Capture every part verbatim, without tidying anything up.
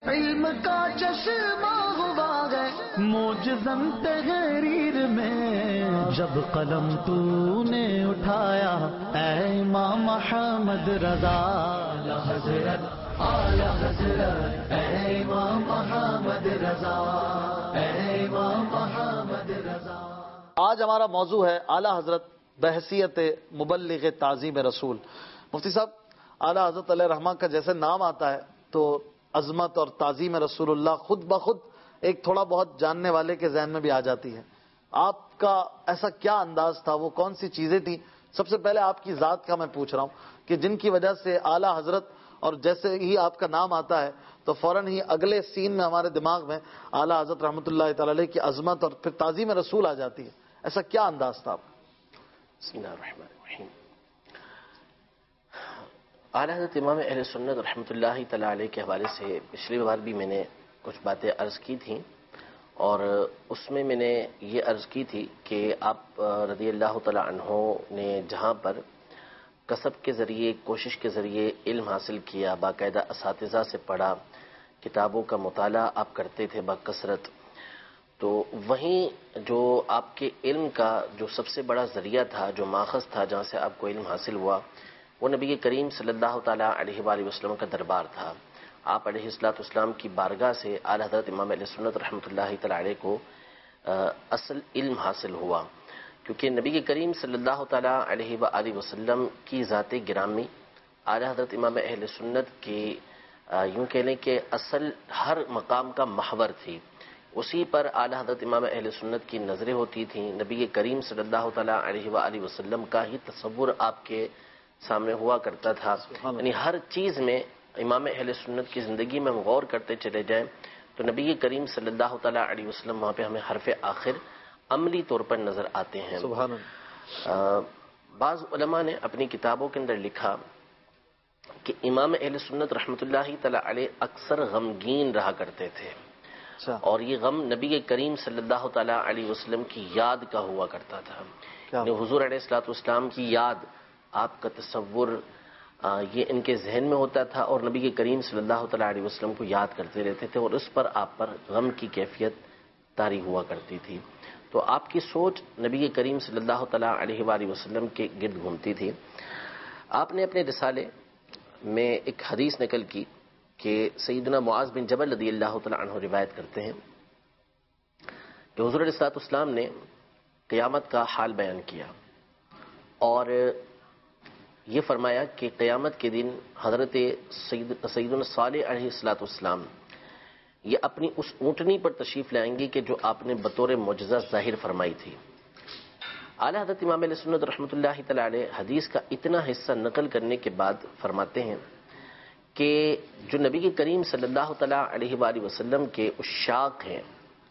علم کا چشمہ ہوا ہے موجزن تحریر میں، جب قلم تو نے اٹھایا اے امام محمد رضا، اعلی حضرت اعلی حضرت اے امام محمد رضا، اے امام محمد رضا۔ آج ہمارا موضوع ہے اعلی حضرت بحیثیت مبلغ تعظیم رسول۔ مفتی صاحب، اعلی حضرت علیہ رحمہ کا جیسے نام آتا ہے تو عظمت اور تعظیم رسول اللہ خود بخود ایک تھوڑا بہت جاننے والے کے ذہن میں بھی آ جاتی ہے۔ آپ کا ایسا کیا انداز تھا، وہ کون سی چیزیں تھیں؟ سب سے پہلے آپ کی ذات کا میں پوچھ رہا ہوں کہ جن کی وجہ سے اعلی حضرت، اور جیسے ہی آپ کا نام آتا ہے تو فوراً ہی اگلے سین میں ہمارے دماغ میں اعلی حضرت رحمۃ اللہ تعالی علیہ کی عظمت اور پھر تعظیم رسول آ جاتی ہے۔ ایسا کیا انداز تھا آپ کا؟ بسم اللہ الرحمن الرحیم۔ اعلیٰ حضرت امام اہل سنت رحمۃ اللہ تعالی علیہ کے حوالے سے پچھلی بار بھی میں نے کچھ باتیں عرض کی تھیں، اور اس میں میں نے یہ عرض کی تھی کہ آپ رضی اللہ تعالی عنہ نے جہاں پر کسب کے ذریعے، کوشش کے ذریعے علم حاصل کیا، باقاعدہ اساتذہ سے پڑھا، کتابوں کا مطالعہ آپ کرتے تھے بکثرت، تو وہیں جو آپ کے علم کا جو سب سے بڑا ذریعہ تھا، جو ماخذ تھا جہاں سے آپ کو علم حاصل ہوا، وہ نبی کریم صلی اللہ تعالیٰ علیہ وآلہ وسلم کا دربار تھا۔ آپ علیہ الصلوۃ والسلام کی بارگاہ سے اعلیٰ حضرت امام اہل سنت رحمۃ اللہ تعالی علیہ کو اصل علم حاصل ہوا، کیونکہ نبی کریم صلی اللہ تعالیٰ علیہ وآلہ وسلم کی ذات گرامی اعلیٰ حضرت امام اہل سنت کی یوں کہہ لیں کہ اصل ہر مقام کا محور تھی، اسی پر اعلیٰ حضرت امام اہل سنت کی نظریں ہوتی تھیں۔ نبی کریم صلی اللہ تعالیٰ علیہ وآلہ وسلم کا ہی تصور آپ کے سامنے ہوا کرتا تھا، یعنی ہر چیز میں امام اہل سنت کی زندگی میں ہم غور کرتے چلے جائیں تو نبی کریم صلی اللہ تعالیٰ علیہ وسلم وہاں پہ ہمیں حرف آخر عملی طور پر نظر آتے ہیں۔ سبحان اللہ۔ بعض علماء نے اپنی کتابوں کے اندر لکھا کہ امام اہل سنت رحمۃ اللہ تعالیٰ علیہ اکثر غمگین رہا کرتے تھے، اور یہ غم نبی کریم صلی اللہ تعالیٰ علیہ وسلم کی یاد کا ہوا کرتا تھا، یعنی حضور علیہ الصلوۃ والسلام کی یاد، آپ کا تصور یہ ان کے ذہن میں ہوتا تھا، اور نبی کریم صلی اللہ تعالیٰ علیہ وسلم کو یاد کرتے رہتے تھے، اور اس پر آپ پر غم کی کیفیت طاری ہوا کرتی تھی۔ تو آپ کی سوچ نبی کریم صلی اللہ تعالیٰ علیہ وآلہ وسلم کے گرد گھومتی تھی۔ آپ نے اپنے رسالے میں ایک حدیث نقل کی کہ سیدنا معاذ بن جبل رضی اللہ تعالیٰ عنہ روایت کرتے ہیں کہ حضور علیہ الصلوۃ والسلام نے قیامت کا حال بیان کیا، اور یہ فرمایا کہ قیامت کے دن حضرت سید سیدنا صالح علیہ الصلوۃ والسلام یہ اپنی اس اونٹنی پر تشریف لائیں گے کہ جو آپ نے بطور معجزہ ظاہر فرمائی تھی۔ اعلیٰ حضرت امام علیہ سنت رحمۃ اللہ تعالی علیہ حدیث کا اتنا حصہ نقل کرنے کے بعد فرماتے ہیں کہ جو نبی کریم صلی اللہ تعالیٰ علیہ وآلہ وسلم کے عشاق ہیں،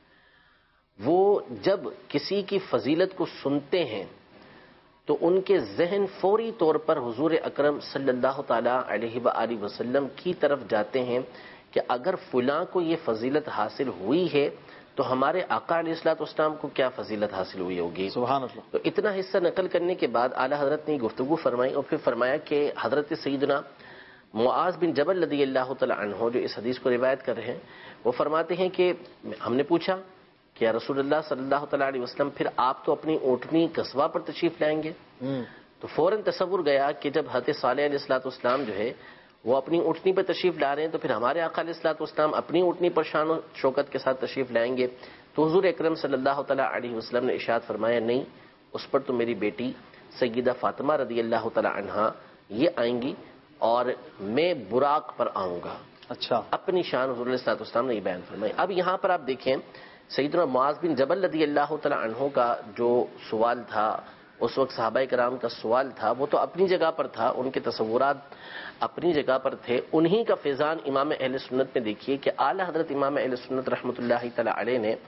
وہ جب کسی کی فضیلت کو سنتے ہیں تو ان کے ذہن فوری طور پر حضور اکرم صلی اللہ تعالیٰ علیہ وآلہ وسلم کی طرف جاتے ہیں کہ اگر فلاں کو یہ فضیلت حاصل ہوئی ہے تو ہمارے آقا علیہ الصلوۃ والسلام کو کیا فضیلت حاصل ہوئی ہوگی۔ سبحان اللہ۔ تو اتنا حصہ نقل کرنے کے بعد اعلیٰ حضرت نے گفتگو فرمائی، اور پھر فرمایا کہ حضرت سیدنا معاذ بن جبل رضی اللہ تعالی عنہ جو اس حدیث کو روایت کر رہے ہیں، وہ فرماتے ہیں کہ ہم نے پوچھا کہ یا رسول اللہ صلی اللہ تعالیٰ علیہ وسلم پھر آپ تو اپنی اونٹنی قصبہ پر تشریف لائیں گے؟ تو فوراً تصور گیا کہ جب حضرت صالح علیہ الصلوۃ والسلام جو ہے وہ اپنی اونٹنی پر تشریف لا رہے ہیں تو پھر ہمارے آقا علیہ الصلوۃ والسلام اپنی اونٹنی پر شان و شوکت کے ساتھ تشریف لائیں گے۔ تو حضور اکرم صلی اللہ تعالیٰ علیہ وسلم نے ارشاد فرمایا، نہیں، اس پر تو میری بیٹی سیدہ فاطمہ رضی اللہ تعالیٰ عنہا یہ آئیں گی اور میں براق پر آؤں گا۔ اچھا، اپنی شان حضور علیہ الصلوۃ والسلام نے یہ بیان فرمائی۔ اب یہاں پر آپ دیکھیں سیدنا معاذ بن جبل رضی اللہ تعالیٰ عنہ کا جو سوال تھا، اس وقت صحابہ کرام کا سوال تھا، وہ تو اپنی جگہ پر تھا، ان کے تصورات اپنی جگہ پر تھے، انہی کا فیضان امام اہل سنت میں دیکھیے کہ اعلیٰ حضرت امام اہل سنت رحمۃ اللہ تعالی علیہ نے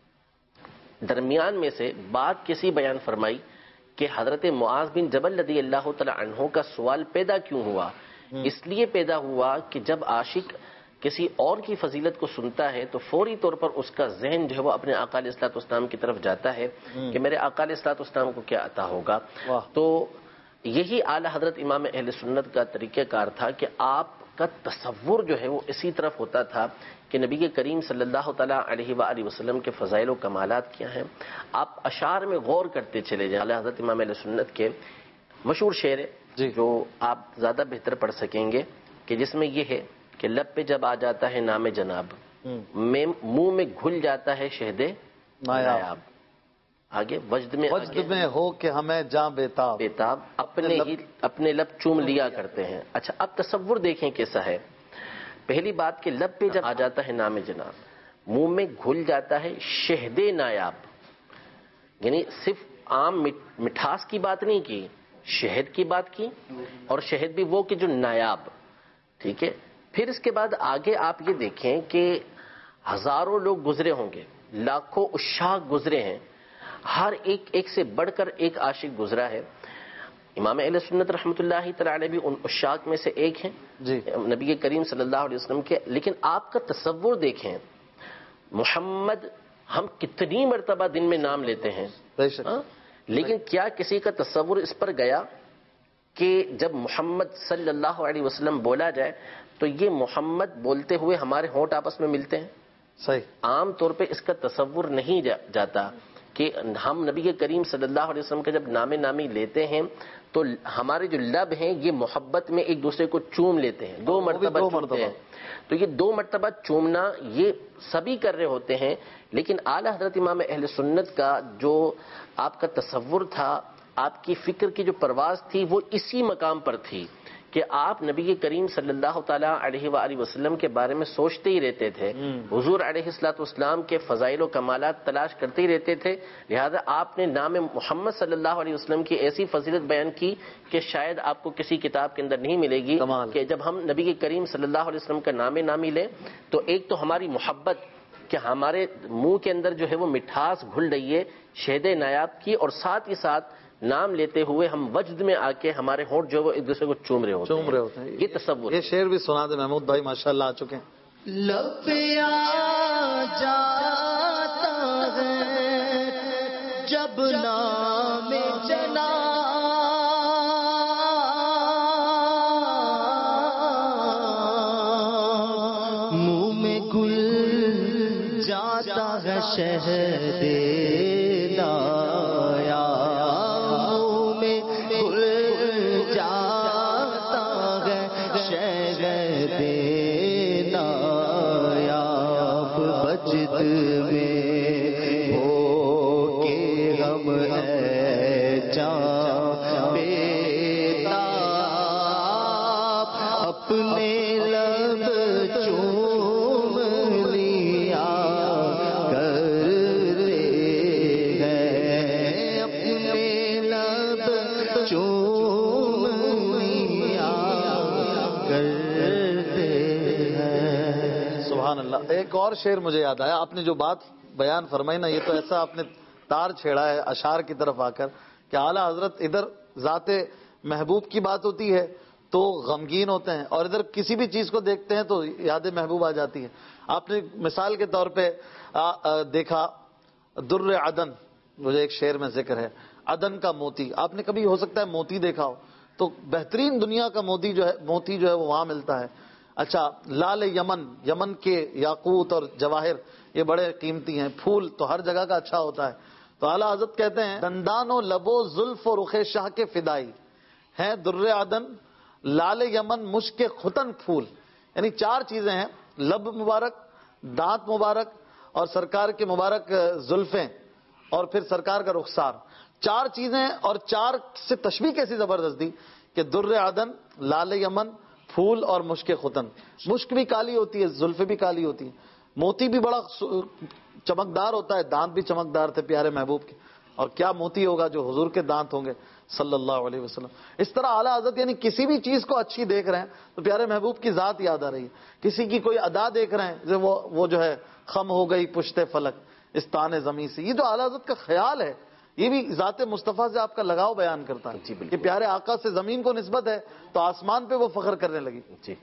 درمیان میں سے بات کسی بیان فرمائی کہ حضرت معاذ بن جبل رضی اللہ تعالی عنہ کا سوال پیدا کیوں ہوا؟ اس لیے پیدا ہوا کہ جب عاشق کسی اور کی فضیلت کو سنتا ہے تو فوری طور پر اس کا ذہن جو ہے وہ اپنے آقا علیہ الصلوۃ والسلام کی طرف جاتا ہے کہ میرے آقا علیہ الصلوۃ والسلام کو کیا عطا ہوگا۔ تو یہی اعلیٰ حضرت امام اہل سنت کا طریقہ کار تھا کہ آپ کا تصور جو ہے وہ اسی طرف ہوتا تھا کہ نبی کریم صلی اللہ تعالیٰ علیہ وآلہ وسلم کے فضائل و کمالات کیا ہیں. آپ اشعار میں غور کرتے چلے جائیں. اعلیٰ حضرت امام اہل سنت کے مشہور شعر ہے جو آپ زیادہ بہتر پڑھ سکیں گے کہ جس میں یہ ہے کہ لب پہ جب آ جاتا ہے نام جناب، میں منہ میں گھل جاتا ہے شہد نایاب. آگے وجد میں وجد میں ہو کہ ہمیں جاں بیتاب بیتاب اپنے ہی اپنے لب چوم لیا کرتے ہیں. اچھا اب تصور دیکھیں کیسا ہے. پہلی بات کہ لب پہ جب آ جاتا ہے نام جناب، منہ میں گھل جاتا ہے شہد نایاب، یعنی صرف عام مٹھاس کی بات نہیں کی، شہد کی بات کی، اور شہد بھی وہ کہ جو نایاب. ٹھیک ہے. پھر اس کے بعد آگے آپ یہ دیکھیں کہ ہزاروں لوگ گزرے ہوں گے، لاکھوں عشاق گزرے ہیں، ہر ایک ایک سے بڑھ کر ایک عاشق گزرا ہے. امام اہل سنت رحمۃ اللہ تعالی علیہ بھی ان عشاق میں سے ایک ہیں جی نبی کریم صلی اللہ علیہ وسلم کے. لیکن آپ کا تصور دیکھیں، محمد ہم کتنی مرتبہ دن میں نام لیتے ہیں، لیکن کیا کسی کا تصور اس پر گیا کہ جب محمد صلی اللہ علیہ وسلم بولا جائے تو یہ محمد بولتے ہوئے ہمارے ہونٹ آپس میں ملتے ہیں؟ صحیح. عام طور پہ اس کا تصور نہیں جا جاتا کہ ہم نبی کریم صلی اللہ علیہ وسلم کا جب نام نامی لیتے ہیں تو ہمارے جو لب ہیں یہ محبت میں ایک دوسرے کو چوم لیتے ہیں، دو مرتبہ چومتے ہیں. تو یہ دو مرتبہ چومنا یہ سبھی کر رہے ہوتے ہیں، لیکن اعلیٰ حضرت امام اہل سنت کا جو آپ کا تصور تھا، آپ کی فکر کی جو پرواز تھی، وہ اسی مقام پر تھی کہ آپ نبی کریم صلی اللہ تعالیٰ علیہ وآلہ وسلم کے بارے میں سوچتے ہی رہتے تھے، حضور علیہ الصلوۃ والسلام کے فضائل و کمالات تلاش کرتے ہی رہتے تھے. لہذا آپ نے نام محمد صلی اللہ علیہ وسلم کی ایسی فضیلت بیان کی کہ شاید آپ کو کسی کتاب کے اندر نہیں ملے گی کہ جب ہم نبی کریم صلی اللہ علیہ وسلم کا نام نامی لیں تو ایک تو ہماری محبت کہ ہمارے منہ کے اندر جو ہے وہ مٹھاس گھل رہی ہے شہد نایاب کی، اور ساتھ ہی ساتھ نام لیتے ہوئے ہم وجد میں آ کے ہمارے ہونٹ جو ہے وہ ایک دوسرے کو چوم رہے ہوتے چوم رہے ہوتے ہیں. یہ تصور. یہ شعر بھی سنا دے محمود بھائی، ماشاءاللہ آ چکے ہیں. لب آ جاتا ہے جب نام جنا، منہ میں گل جاتا ہے شہد نایا، منہ میں گل جاتا ہے شہد نایاب، بجد میں ہو کے غم ہے جاں بیتاب، اپنے لب چوم لیا کرتے ہیں، اپنے لب چوم لیا کرتے ہیں. سبحان اللہ. ایک اور شعر مجھے یاد آیا، آپ نے جو بات بیان فرمائی نا، یہ تو ایسا آپ نے تار چھیڑا ہے اشعار کی طرف آ کر کہ اعلیٰ حضرت ادھر ذات محبوب کی بات ہوتی ہے تو غمگین ہوتے ہیں، اور ادھر کسی بھی چیز کو دیکھتے ہیں تو یاد محبوب آ جاتی ہے. آپ نے مثال کے طور پہ دیکھا در عدن، مجھے ایک شعر میں ذکر ہے عدن کا موتی. آپ نے کبھی ہو سکتا ہے موتی دیکھا ہو، تو بہترین دنیا کا موتی جو ہے موتی جو ہے وہ وہاں ملتا ہے. اچھا لال یمن، یمن کے یاقوت اور جواہر یہ بڑے قیمتی ہیں. پھول تو ہر جگہ کا اچھا ہوتا ہے. تو اعلیٰ حضرت کہتے ہیں دندان و لبو زلف و رخ شاہ کے فدائی ہیں در عدن لال یمن مشک ختن پھول. یعنی چار چیزیں ہیں، لب مبارک، دانت مبارک، اور سرکار کے مبارک زلفیں، اور پھر سرکار کا رخسار. چار چیزیں، اور چار سے تشبیہ کیسی زبردست دی کہ در عدن، لال یمن، پھول اور مشک ختن. مشک بھی کالی ہوتی ہے، زلفیں بھی کالی ہوتی ہیں، موتی بھی بڑا چمکدار ہوتا ہے، دانت بھی چمکدار تھے پیارے محبوب کے. اور کیا موتی ہوگا جو حضور کے دانت ہوں گے صلی اللہ علیہ وسلم. اس طرح اعلیٰ حضرت یعنی کسی بھی چیز کو اچھی دیکھ رہے ہیں تو پیارے محبوب کی ذات یاد آ رہی ہے. کسی کی کوئی ادا دیکھ رہے ہیں وہ وہ جو ہے خم ہو گئی پشت فلک اس تان زمین سے. یہ جو اعلیٰ حضرت کا خیال ہے یہ بھی ذات مصطفیٰ سے آپ کا لگاؤ بیان کرتا ہے. جی بالکل. کہ پیارے آقا سے زمین کو نسبت ہے تو آسمان پہ وہ فخر کرنے لگی. جی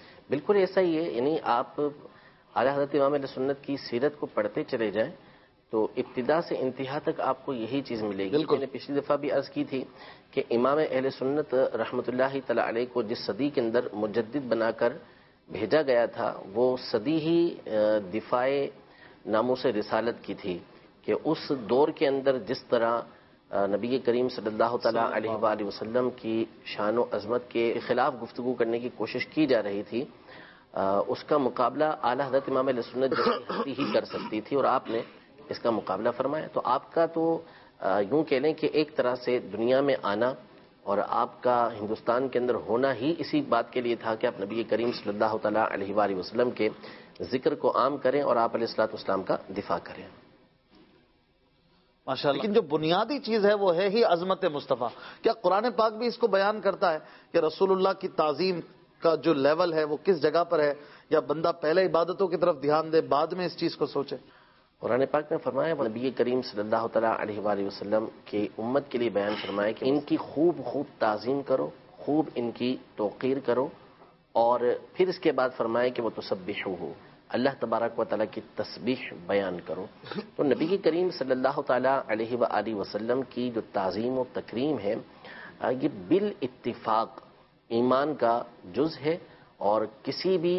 بالکل ایسا ہی ہے. یعنی آپ اعلیٰ حضرت امام اہل سنت کی سیرت کو پڑھتے چلے جائیں تو ابتدا سے انتہا تک آپ کو یہی چیز ملے گی. میں نے پچھلی دفعہ بھی عرض کی تھی کہ امام اہل سنت رحمۃ اللہ تعالی علیہ کو جس صدی کے اندر مجدد بنا کر بھیجا گیا تھا وہ صدی ہی دفاع ناموس رسالت کی تھی کہ اس دور کے اندر جس طرح نبی کریم صلی اللہ تعالی علیہ وآلہ وسلم کی شان و عظمت کے خلاف گفتگو کرنے کی کوشش کی جا رہی تھی اس کا مقابلہ اعلیٰ حضرت امام اہل سنت جیسی ہستی ہی کر سکتی تھی اور آپ نے اس کا مقابلہ فرمایا. تو آپ کا تو یوں کہہ لیں کہ ایک طرح سے دنیا میں آنا اور آپ کا ہندوستان کے اندر ہونا ہی اسی بات کے لیے تھا کہ آپ نبی کریم صلی اللہ تعالی علیہ وآلہ وسلم کے ذکر کو عام کریں اور آپ علیہ الصلوۃ والسلام کا دفاع کریں. ماشاء اللہ. لیکن جو بنیادی چیز ہے وہ ہے ہی عظمت مصطفیٰ. کیا قرآن پاک بھی اس کو بیان کرتا ہے کہ رسول اللہ کی تعظیم کا جو لیول ہے وہ کس جگہ پر ہے، یا بندہ پہلے عبادتوں کی طرف دھیان دے بعد میں اس چیز کو سوچے؟ قرآن پاک نے فرمایا نبی کریم صلی اللہ تعالی علیہ وآلہ وسلم کی امت کے لیے بیان فرمایا کہ ان کی خوب خوب تعظیم کرو، خوب ان کی توقیر کرو، اور پھر اس کے بعد فرمایا کہ وہ تسبحوہ، اللہ تبارک و تعالیٰ کی تسبیح بیان کرو. تو نبی کریم صلی اللہ تعالی علیہ وآلہ وسلم کی جو تعظیم و تکریم ہے یہ بالاتفاق ایمان کا جز ہے، اور کسی بھی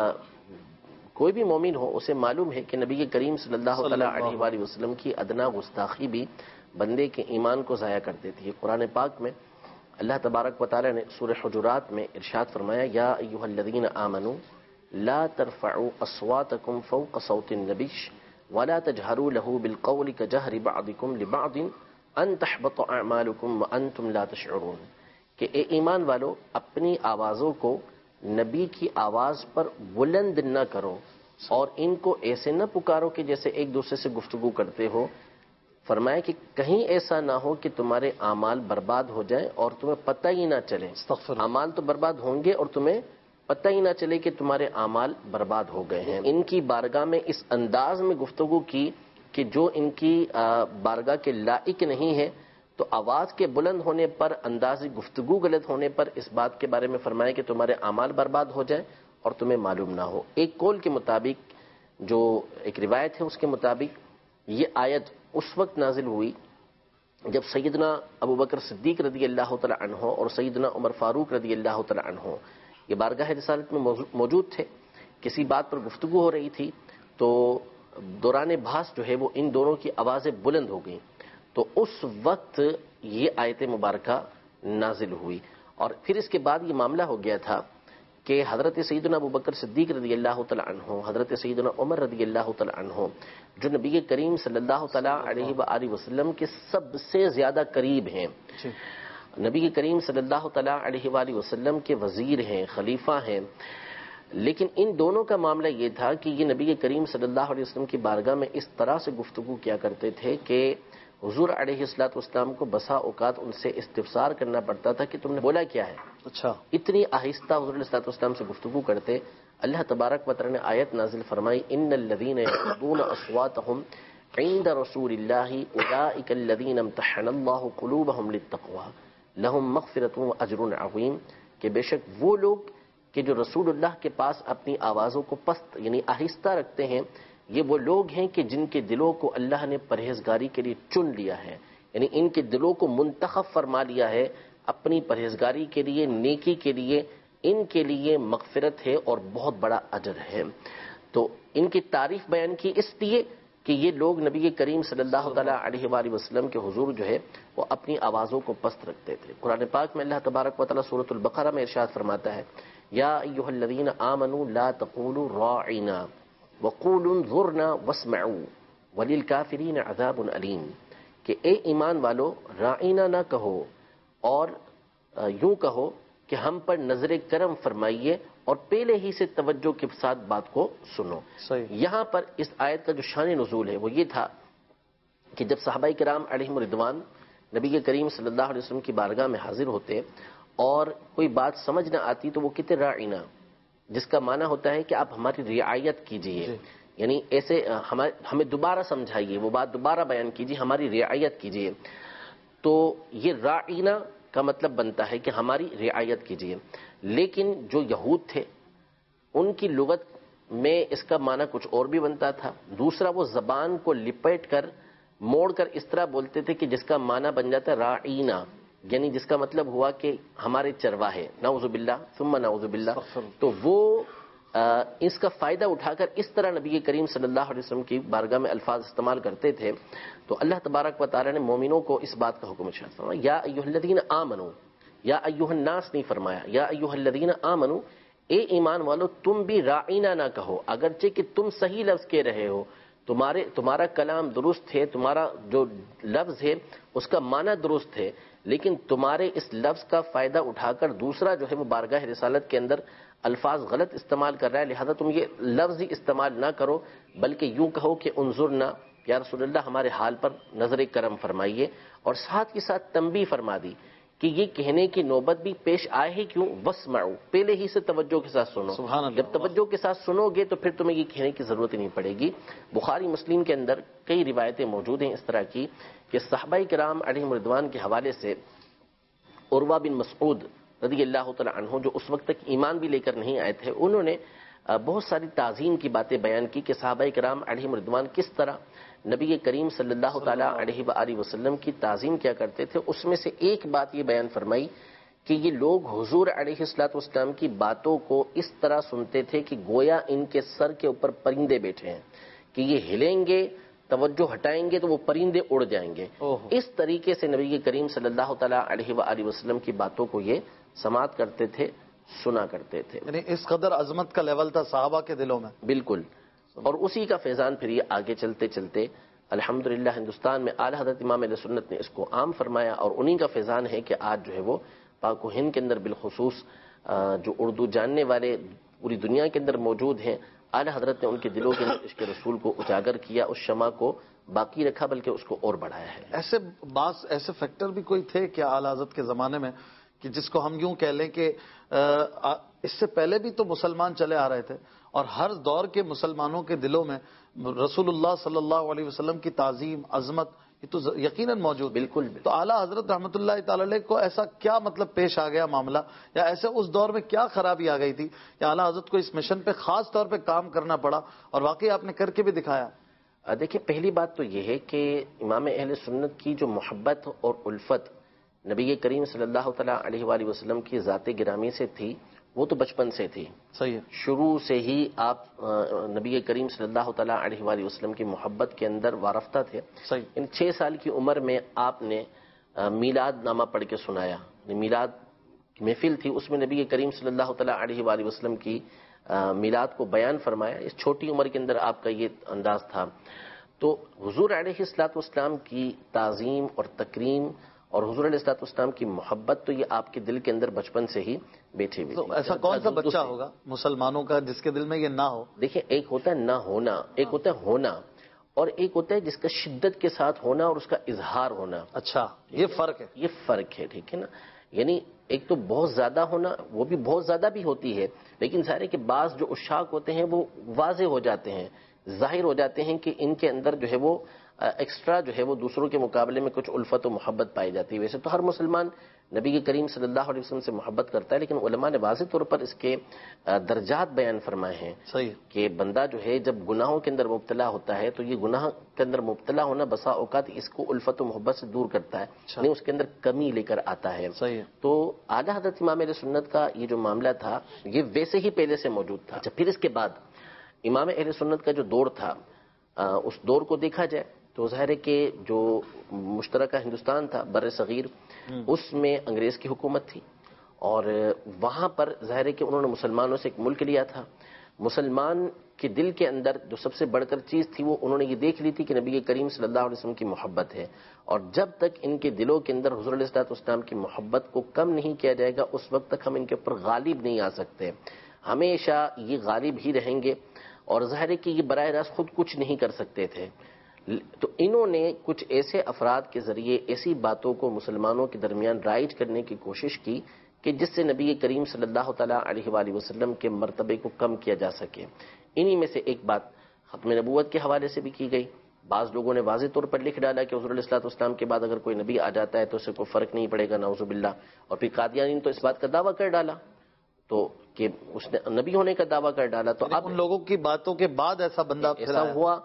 کوئی بھی مومن ہو اسے معلوم ہے کہ نبی کریم صلی اللہ تعالی علیہ وآلہ وسلم کی ادنا گستاخی بھی بندے کے ایمان کو ضائع کر دیتی ہے. قرآن پاک میں اللہ تبارک و تعالی نے سورہ حجرات میں ارشاد فرمایا یا ایھا الذین آمنوا لا ترفعوا اصواتکم فوق صوت النبی ولا تجهروا له بالقول كجهر بعضکم لبعض ان تحبط اعمالکم وانتم لا تشعرون، کہ اے ایمان والو اپنی آوازوں کو نبی کی آواز پر بلند نہ کرو اور ان کو ایسے نہ پکارو کہ جیسے ایک دوسرے سے گفتگو کرتے ہو. فرمایا کہ کہیں ایسا نہ ہو کہ تمہارے اعمال برباد ہو جائیں اور تمہیں پتہ ہی نہ چلے. اعمال تو برباد ہوں گے اور تمہیں پتہ ہی نہ چلے کہ تمہارے اعمال برباد ہو گئے ہیں. ان کی بارگاہ میں اس انداز میں گفتگو کی کہ جو ان کی بارگاہ کے لائق نہیں ہے، تو آواز کے بلند ہونے پر، انداز گفتگو غلط ہونے پر اس بات کے بارے میں فرمایا کہ تمہارے اعمال برباد ہو جائیں اور تمہیں معلوم نہ ہو. ایک قول کے مطابق، جو ایک روایت ہے اس کے مطابق یہ آیت اس وقت نازل ہوئی جب سیدنا ابو بکر صدیق رضی اللہ تعالی عنہ اور سیدنا عمر فاروق رضی اللہ تعالی عنہ یہ بارگاہ رسالت میں موجود تھے. کسی بات پر گفتگو ہو رہی تھی تو دوران بحث جو ہے وہ ان دونوں کی آوازیں بلند ہو گئیں، تو اس وقت یہ آیت مبارکہ نازل ہوئی. اور پھر اس کے بعد یہ معاملہ ہو گیا تھا کہ حضرت سیدنا ابو بکر صدیق رضی اللہ تعالی عنہ، حضرت سیدنا عمر رضی اللہ تعالی عنہ، جو نبی کریم صلی اللہ تعالی علیہ وآلہ وسلم کے سب سے زیادہ قریب ہیں، نبی کریم صلی اللہ تعالی علیہ وآلہ وسلم کے وزیر ہیں، خلیفہ ہیں، لیکن ان دونوں کا معاملہ یہ تھا کہ یہ نبی کریم صلی اللہ علیہ وسلم کی بارگاہ میں اس طرح سے گفتگو کیا کرتے تھے کہ حضور علیہ الصلوۃ والسلام کو بسا اوقات ان سے استفسار کرنا پڑتا تھا کہ تم نے بولا کیا ہے. اچھا، اتنی آہستہ حضور علیہ الصلوۃ والسلام سے گفتگو کرتے. اللہ تبارک و تعالی نے آیت نازل فرمائی ان الذین یغضون اصواتهم عند رسول اللہ اولئک الذین امتحن اللہ قلوبهم للتقوی لهم مغفرۃ واجر عظیم، کہ بے شک وہ لوگ کہ جو رسول اللہ کے پاس اپنی آوازوں کو پست یعنی آہستہ رکھتے ہیں، یہ وہ لوگ ہیں کہ جن کے دلوں کو اللہ نے پرہیزگاری کے لیے چن لیا ہے، یعنی ان کے دلوں کو منتخب فرما لیا ہے اپنی پرہیزگاری کے لیے، نیکی کے لیے. ان کے لیے مغفرت ہے اور بہت بڑا اجر ہے. تو ان کی تعریف بیان کی اس لیے کہ یہ لوگ نبی کریم صلی اللہ تعالی علیہ وآلہ وسلم کے حضور جو ہے وہ اپنی آوازوں کو پست رکھتے تھے. قرآن پاک میں اللہ تبارک و تعالی سورۃ البقرہ میں ارشاد فرماتا ہے یا ایھا الذین آمنوا لا تقولوا راعنا وقولوا انظرنا واسمعوا وللکافرین عذاب علیم، کہ اے ایمان والو راعنا نہ کہو اور یوں کہو کہ ہم پر نظر کرم فرمائیے اور پہلے ہی سے توجہ کے ساتھ بات کو سنو. صحیح. یہاں پر اس آیت کا جو شان نزول ہے وہ یہ تھا کہ جب صحابہ کرام علیہم رضوان نبی کریم صلی اللہ علیہ وسلم کی بارگاہ میں حاضر ہوتے اور کوئی بات سمجھ نہ آتی تو وہ کہتے راعنا، جس کا معنی ہوتا ہے کہ آپ ہماری رعایت کیجئے، جی. یعنی ایسے ہمیں دوبارہ سمجھائیے، وہ بات دوبارہ بیان کیجئے، ہماری رعایت کیجئے. تو یہ راعنا کا مطلب بنتا ہے کہ ہماری رعایت کیجئے. لیکن جو یہود تھے ان کی لغت میں اس کا معنی کچھ اور بھی بنتا تھا. دوسرا وہ زبان کو لپیٹ کر موڑ کر اس طرح بولتے تھے کہ جس کا معنی بن جاتا ہے راعینا، یعنی جس کا مطلب ہوا کہ ہمارے چرواہے، نعوذ باللہ ثم نعوذ باللہ. تو وہ اس کا فائدہ اٹھا کر اس طرح نبی کریم صلی اللہ علیہ وسلم کی بارگاہ میں الفاظ استعمال کرتے تھے. تو اللہ تبارک و تعالی نے مومنوں کو اس بات کا حکم ارشاد فرمایا، یا ایھا الذین آمنو، یا ایھا الناس نہیں فرمایا، یا ایھا الذین آمنو، اے ایمان والو تم بھی راعینا نہ کہو، اگرچہ کہ تم صحیح لفظ کہہ رہے ہو، تمہارے تمہارا کلام درست ہے، تمہارا جو لفظ ہے اس کا معنی درست ہے، لیکن تمہارے اس لفظ کا فائدہ اٹھا کر دوسرا جو ہے وہ بارگاہ رسالت کے اندر الفاظ غلط استعمال کر رہا ہے، لہذا تم یہ لفظ ہی استعمال نہ کرو، بلکہ یوں کہو کہ انظرنا، یا رسول اللہ ہمارے حال پر نظر کرم فرمائیے. اور ساتھ کے ساتھ تنبیہ فرما دی کہ یہ کہنے کی نوبت بھی پیش آئے ہی کیوں، واسمعوا، پہلے ہی سے توجہ کے ساتھ سنو. جب توجہ کے ساتھ سنو گے تو پھر تمہیں یہ کہنے کی ضرورت ہی نہیں پڑے گی. بخاری مسلم کے اندر کئی روایتیں موجود ہیں اس طرح کی کہ صحابہ کرام علیہم رضوان کے حوالے سے عروہ بن مسعود رضی اللہ تعالی عنہ، جو اس وقت تک ایمان بھی لے کر نہیں آئے تھے، انہوں نے بہت ساری تعظیم کی باتیں بیان کی کہ صحابہ کرام علیہم رضوان کس طرح نبی کریم صلی اللہ تعالی علیہ وآلہ وسلم کی تعظیم کیا کرتے تھے. اس میں سے ایک بات یہ بیان فرمائی کہ یہ لوگ حضور علیہ الصلوۃ والسلام کی باتوں کو اس طرح سنتے تھے کہ گویا ان کے سر کے اوپر پرندے بیٹھے ہیں، کہ یہ ہلیں گے، توجہ ہٹائیں گے تو وہ پرندے اڑ جائیں گے. اس طریقے سے نبی کریم صلی اللہ تعالی علیہ وآلہ وسلم کی باتوں کو یہ سماعت کرتے تھے، سنا کرتے تھے. یعنی اس قدر عظمت کا لیول تھا صحابہ کے دلوں میں. بالکل. اور اسی کا فیضان پھر یہ آگے چلتے چلتے الحمدللہ ہندوستان میں اعلی حضرت امام اہل سنت نے اس کو عام فرمایا، اور انہی کا فیضان ہے کہ آج جو ہے وہ پاک و ہند کے اندر بالخصوص جو اردو جاننے والے پوری دنیا کے اندر موجود ہیں، اعلی حضرت نے ان کے دلوں کے اندر عشق رسول کو اجاگر کیا، اس شمع کو باقی رکھا، بلکہ اس کو اور بڑھایا ہے. ایسے بعض ایسے فیکٹر بھی کوئی تھے کہ اعلی حضرت کے زمانے میں کہ جس کو ہم یوں کہہ لیں کہ اس سے پہلے بھی تو مسلمان چلے آ رہے تھے اور ہر دور کے مسلمانوں کے دلوں میں رسول اللہ صلی اللہ علیہ وسلم کی تعظیم، عظمت یہ تو یقیناً موجود. بالکل. تو اعلیٰ حضرت رحمۃ اللہ تعالی علیہ کو ایسا کیا مطلب پیش آ گیا معاملہ، یا ایسے اس دور میں کیا خرابی آ گئی تھی یا اعلیٰ حضرت کو اس مشن پہ خاص طور پہ کام کرنا پڑا، اور واقعی آپ نے کر کے بھی دکھایا؟ دیکھیں، پہلی بات تو یہ ہے کہ امام اہل سنت کی جو محبت اور الفت نبی کریم صلی اللہ تعالیٰ علیہ وآلہ وسلم کی ذات گرامی سے تھی، وہ تو بچپن سے تھی. صحیح ہے. شروع سے ہی آپ نبی کریم صلی اللہ تعالیٰ علیہ وآلہ وسلم کی محبت کے اندر وارفتہ تھے. صحیح. ان چھ سال کی عمر میں آپ نے میلاد نامہ پڑھ کے سنایا. میلاد محفل تھی، اس میں نبی کریم صلی اللہ تعالیٰ علیہ وآلہ وسلم کی میلاد کو بیان فرمایا. اس چھوٹی عمر کے اندر آپ کا یہ انداز تھا. تو حضور علیہ الصلوۃ والسلام کی تعظیم اور تکریم اور حضور علیہ الصلوۃ والسلام کی محبت تو یہ آپ کے دل کے اندر بچپن سے ہی بیٹھی ہوئی. تو ایسا کون سا بچہ ہوگا مسلمانوں کا جس کے دل میں یہ نہ ہو؟ دیکھیں، ایک ہوتا ہے نہ ہونا، ایک ہوتا ہے ہونا، اور ایک ہوتا ہے جس کا شدت کے ساتھ ہونا اور اس کا اظہار ہونا. اچھا، یہ فرق ہے. یہ فرق ہے، ٹھیک ہے نا. یعنی ایک تو بہت زیادہ ہونا، وہ بھی بہت زیادہ بھی ہوتی ہے، لیکن ظاہر ہے کہ بعض جو عشاق ہوتے ہیں وہ واضح ہو جاتے ہیں، ظاہر ہو جاتے ہیں کہ ان کے اندر جو ہے وہ ایکسٹرا جو ہے وہ دوسروں کے مقابلے میں کچھ الفت و محبت پائی جاتی ہے. ویسے تو ہر مسلمان نبی کریم صلی اللہ علیہ وسلم سے محبت کرتا ہے، لیکن علماء نے واضح طور پر اس کے درجات بیان فرمائے ہیں. صحیح. کہ بندہ جو ہے جب گناہوں کے اندر مبتلا ہوتا ہے تو یہ گناہ کے اندر مبتلا ہونا بسا اوقات اس کو الفت و محبت سے دور کرتا ہے، نہیں اس کے اندر کمی لے کر آتا ہے. صحیح. تو اعلیٰ حضرت امام اہل سنت کا یہ جو معاملہ تھا یہ ویسے ہی پہلے سے موجود تھا. اچھا، پھر اس کے بعد امام اہل سنت کا جو دور تھا، اس دور کو دیکھا جائے تو ظاہر ہے کہ جو مشترکہ ہندوستان تھا بر صغیر، اس میں انگریز کی حکومت تھی، اور وہاں پر ظاہر ہے کہ انہوں نے مسلمانوں سے ایک ملک لیا تھا. مسلمان کے دل کے اندر جو سب سے بڑھ کر چیز تھی وہ انہوں نے یہ دیکھ لی تھی کہ نبی کریم صلی اللہ علیہ وسلم کی محبت ہے، اور جب تک ان کے دلوں کے اندر حضور علیہ الصلوۃ والسلام کی محبت کو کم نہیں کیا جائے گا اس وقت تک ہم ان کے اوپر غالب نہیں آ سکتے. ہمیشہ یہ غالب ہی رہیں گے، اور ظاہر ہے کہ یہ براہ راست خود کچھ نہیں کر سکتے تھے. تو انہوں نے کچھ ایسے افراد کے ذریعے ایسی باتوں کو مسلمانوں کے درمیان رائج کرنے کی کوشش کی کہ جس سے نبی کریم صلی اللہ تعالیٰ علیہ وآلہ وسلم کے مرتبے کو کم کیا جا سکے. انہی میں سے ایک بات ختم نبوت کے حوالے سے بھی کی گئی. بعض لوگوں نے واضح طور پر لکھ ڈالا کہ حضور علیہ الصلوۃ والسلام کے بعد اگر کوئی نبی آ جاتا ہے تو اسے کوئی فرق نہیں پڑے گا، نعوذ باللہ. اور پھر قادیانی نے تو اس بات کا دعویٰ کر ڈالا. تو کہ اس نے نبی ہونے کا دعویٰ کر ڈالا. تو اب ان لوگوں کی باتوں کے بعد ایسا بندہ ایسا ہوا.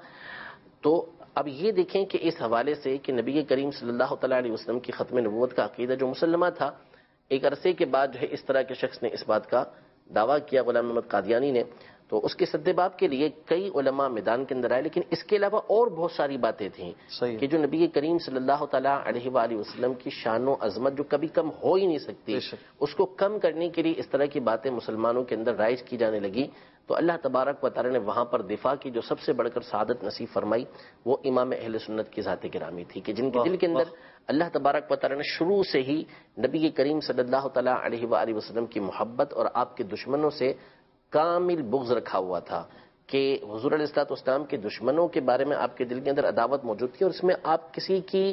تو اب یہ دیکھیں کہ اس حوالے سے کہ نبی کریم صلی اللہ تعالیٰ علیہ وسلم کی ختم نبوت کا عقیدہ جو مسلمہ تھا، ایک عرصے کے بعد جو ہے اس طرح کے شخص نے اس بات کا دعویٰ کیا، غلام محمد قادیانی نے. تو اس کے سدباب کے لیے کئی علماء میدان کے اندر آئے، لیکن اس کے علاوہ اور بہت ساری باتیں تھیں کہ جو نبی کریم صلی اللہ تعالیٰ علیہ وآلہ وسلم کی شان و عظمت جو کبھی کم ہو ہی نہیں سکتی، اس کو کم کرنے کے لیے اس طرح کی باتیں مسلمانوں کے اندر رائج کی جانے لگی. تو اللہ تبارک و تعالیٰ نے وہاں پر دفاع کی جو سب سے بڑھ کر سعادت نصیب فرمائی وہ امام اہل سنت کی ذات گرامی تھی، کہ جن کے دل کے اندر اللہ تبارک و تعالیٰ نے شروع سے ہی نبی کریم صلی اللہ تعالیٰ علیہ وآلہ وسلم کی محبت اور آپ کے دشمنوں سے کامل بغض رکھا ہوا تھا، کہ حضور علیہ الصلوۃ والسلام کے دشمنوں کے بارے میں آپ کے دل کے اندر عداوت موجود تھی، اور اس میں آپ کسی کی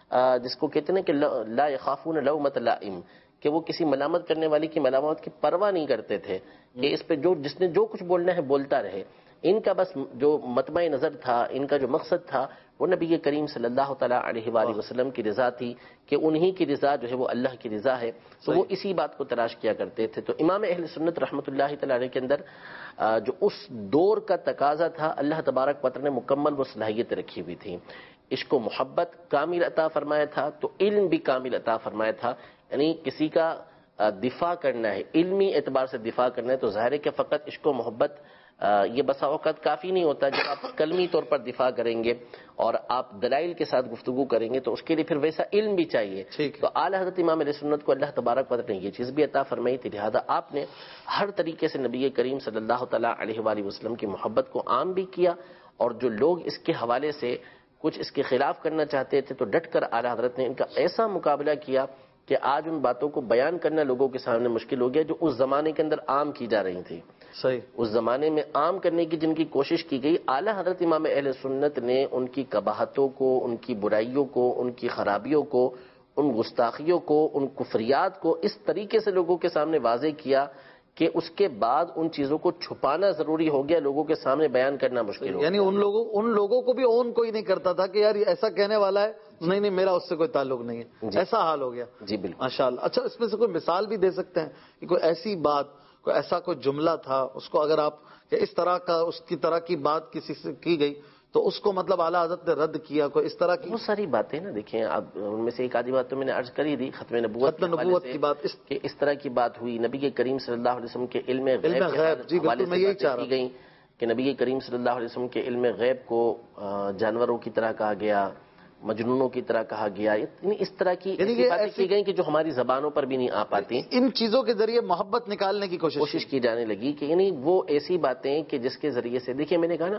جس کو کہتے ہیں کہ لا یخافون لومۃ لائم، کہ وہ کسی ملامت کرنے والی کی ملامت کی پرواہ نہیں کرتے تھے، کہ اس پہ جو جس نے جو کچھ بولنا ہے بولتا رہے. ان کا بس جو مطمع نظر تھا، ان کا جو مقصد تھا وہ نبی کریم صلی اللہ تعالیٰ علیہ وآلہ وسلم کی رضا تھی، کہ انہی کی رضا جو ہے وہ اللہ کی رضا ہے. تو وہ اسی بات کو تلاش کیا کرتے تھے. تو امام اہل سنت رحمۃ اللہ تعالیٰ علیہ کے اندر جو اس دور کا تقاضا تھا، اللہ تبارک و تعالیٰ نے مکمل وہ صلاحیت رکھی ہوئی تھی. عشق و محبت کامل عطا فرمایا تھا، تو علم بھی کامل عطا فرمایا تھا. یعنی کسی کا دفاع کرنا ہے، علمی اعتبار سے دفاع کرنا ہے، تو ظاہر ہے کہ فقط عشق و محبت یہ بسا اوقات کافی نہیں ہوتا. جب آپ کلمی طور پر دفاع کریں گے اور آپ دلائل کے ساتھ گفتگو کریں گے تو اس کے لیے پھر ویسا علم بھی چاہیے. تو اعلیٰ حضرت امام علیہ سنت کو اللہ تبارک و تعالیٰ نے یہ چیز بھی عطا فرمائی تھی، لہذا آپ نے ہر طریقے سے نبی کریم صلی اللہ تعالیٰ علیہ وآلہ وسلم کی محبت کو عام بھی کیا، اور جو لوگ اس کے حوالے سے کچھ اس کے خلاف کرنا چاہتے تھے تو ڈٹ کر اعلیٰ حضرت نے ان کا ایسا مقابلہ کیا کہ آج ان باتوں کو بیان کرنا لوگوں کے سامنے مشکل ہو گیا جو اس زمانے کے اندر عام کی جا رہی تھی. صحیح. اس زمانے میں عام کرنے کی جن کی کوشش کی گئی، اعلیٰ حضرت امام اہل سنت نے ان کی قباحتوں کو، ان کی برائیوں کو، ان کی خرابیوں کو، ان گستاخیوں کو، ان کفریات کو اس طریقے سے لوگوں کے سامنے واضح کیا کہ اس کے بعد ان چیزوں کو چھپانا ضروری ہو گیا، لوگوں کے سامنے بیان کرنا مشکل ہو گیا. یعنی ان لوگوں ان لوگوں کو بھی اون کوئی نہیں کرتا تھا کہ یار یہ ایسا کہنے والا ہے، نہیں نہیں میرا اس سے کوئی تعلق نہیں ہے. جی. ایسا حال ہو گیا. جی بالکل. ماشاءاللہ. اچھا، اس میں سے کوئی مثال بھی دے سکتے ہیں کہ کوئی ایسی بات، کوئی ایسا کوئی جملہ تھا، اس کو اگر آپ کہ اس طرح کا اس کی طرح کی بات کسی سے کی گئی تو اس کو مطلب اعلیٰ حضرت نے رد کیا، کوئی اس طرح کی بہت ساری باتیں نا. دیکھیں اب ان میں سے ایک آدھی بات تو میں نے عرض کری دی، ختم نبوت ختم نبوت کی بات، اس کہ اس طرح کی بات ہوئی. نبی کریم صلی اللہ علیہ وسلم کے علم غیب علم غیب جی بالکل میں یہی چاہ رہا گئی کہ نبی کریم صلی اللہ علیہ وسلم کے علم غیب کو جانوروں کی طرح کہا گیا، مجنونوں کی طرح کہا گیا. اس طرح کی باتیں کی گئی کہ جو ہماری زبانوں پر بھی نہیں آ پاتی. ان چیزوں کے ذریعے محبت نکالنے کی کوشش کوشش کی جانے لگی کہ یعنی وہ ایسی باتیں کہ جس کے ذریعے سے، دیکھیں میں نے کہا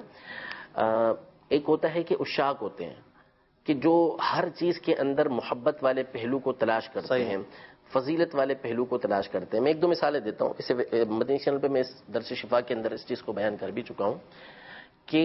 نا، ایک ہوتا ہے کہ عشاق ہوتے ہیں کہ جو ہر چیز کے اندر محبت والے پہلو کو تلاش کرتے ہیں، فضیلت والے پہلو کو تلاش کرتے ہیں. میں ایک دو مثالیں دیتا ہوں. اسے مدنی چینل پہ میں اس درس شفا کے اندر اس چیز کو بیان کر بھی چکا ہوں کہ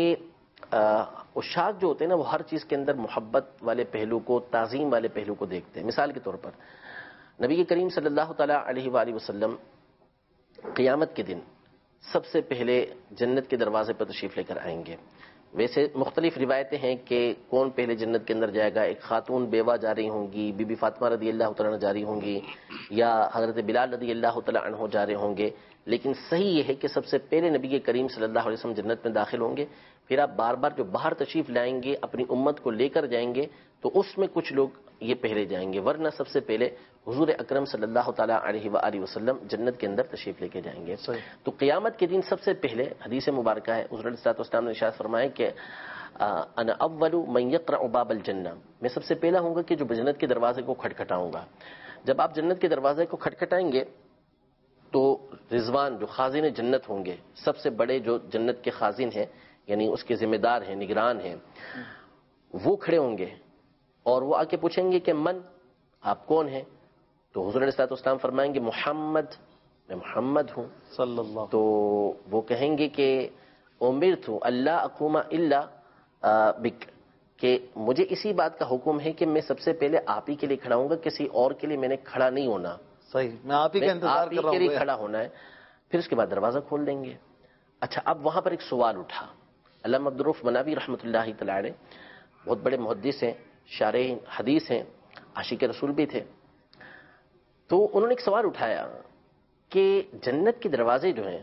عشاق جو ہوتے ہیں نا وہ ہر چیز کے اندر محبت والے پہلو کو، تعظیم والے پہلو کو دیکھتے ہیں. مثال کے طور پر نبی کریم صلی اللہ تعالیٰ علیہ وآلہ وسلم قیامت کے دن سب سے پہلے جنت کے دروازے پر تشریف لے کر آئیں گے. ویسے مختلف روایتیں ہیں کہ کون پہلے جنت کے اندر جائے گا. ایک خاتون بیوہ جا رہی ہوں گی، بی بی فاطمہ رضی اللہ تعالیٰ عنہ جا رہی ہوں گی، یا حضرت بلال رضی اللہ تعالیٰ عنہ جا رہے ہوں گے. لیکن صحیح یہ ہے کہ سب سے پہلے نبی کریم صلی اللہ علیہ وسلم جنت میں داخل ہوں گے. پھر آپ بار بار جو باہر تشریف لائیں گے اپنی امت کو لے کر جائیں گے تو اس میں کچھ لوگ یہ پہلے جائیں گے، ورنہ سب سے پہلے حضور اکرم صلی اللہ تعالیٰ علیہ وآلہ وسلم جنت کے اندر تشریف لے کے جائیں گے. تو قیامت کے دن سب سے پہلے حدیث مبارکہ ہے، حضور علیہ الصلوۃ والسلام نے ارشاد فرمایا کہ انا اول من یقرع باب الجنہ، میں سب سے پہلا ہوں گا کہ جو جنت کے دروازے کو کھٹکھٹاؤں گا. جب آپ جنت کے دروازے کو کھٹکھٹائیں گے تو رضوان جو خازن جنت ہوں گے، سب سے بڑے جو جنت کے خازن ہیں یعنی اس کے ذمہ دار ہیں، نگران ہیں، وہ کھڑے ہوں گے اور وہ آ کے پوچھیں گے کہ من، آپ کون ہیں؟ تو حضور علیہ الصلوۃ والسلام فرمائیں گے محمد، میں محمد ہوں صلی اللہ. تو وہ کہیں گے کہ امرت اللہ اقوم الا بک، کہ مجھے اسی بات کا حکم ہے کہ میں سب سے پہلے آپ ہی کے لیے کھڑا ہوں گا، کسی اور کے لیے میں نے کھڑا نہیں ہونا. صحیح، میں آپ ہی کا انتظار کر رہا ہوں، آپ ہی کے لیے کھڑا ہونا ہے. پھر اس کے بعد دروازہ کھول دیں گے. اچھا، اب وہاں پر ایک سوال اٹھا. علامہ عبدالرؤف مناوی رحمۃ اللہ تعالی علیہ بہت بڑے محدث ہیں، شارح حدیث ہیں، عاشق رسول بھی تھے. تو انہوں نے ایک سوال اٹھایا کہ جنت کے دروازے جو ہیں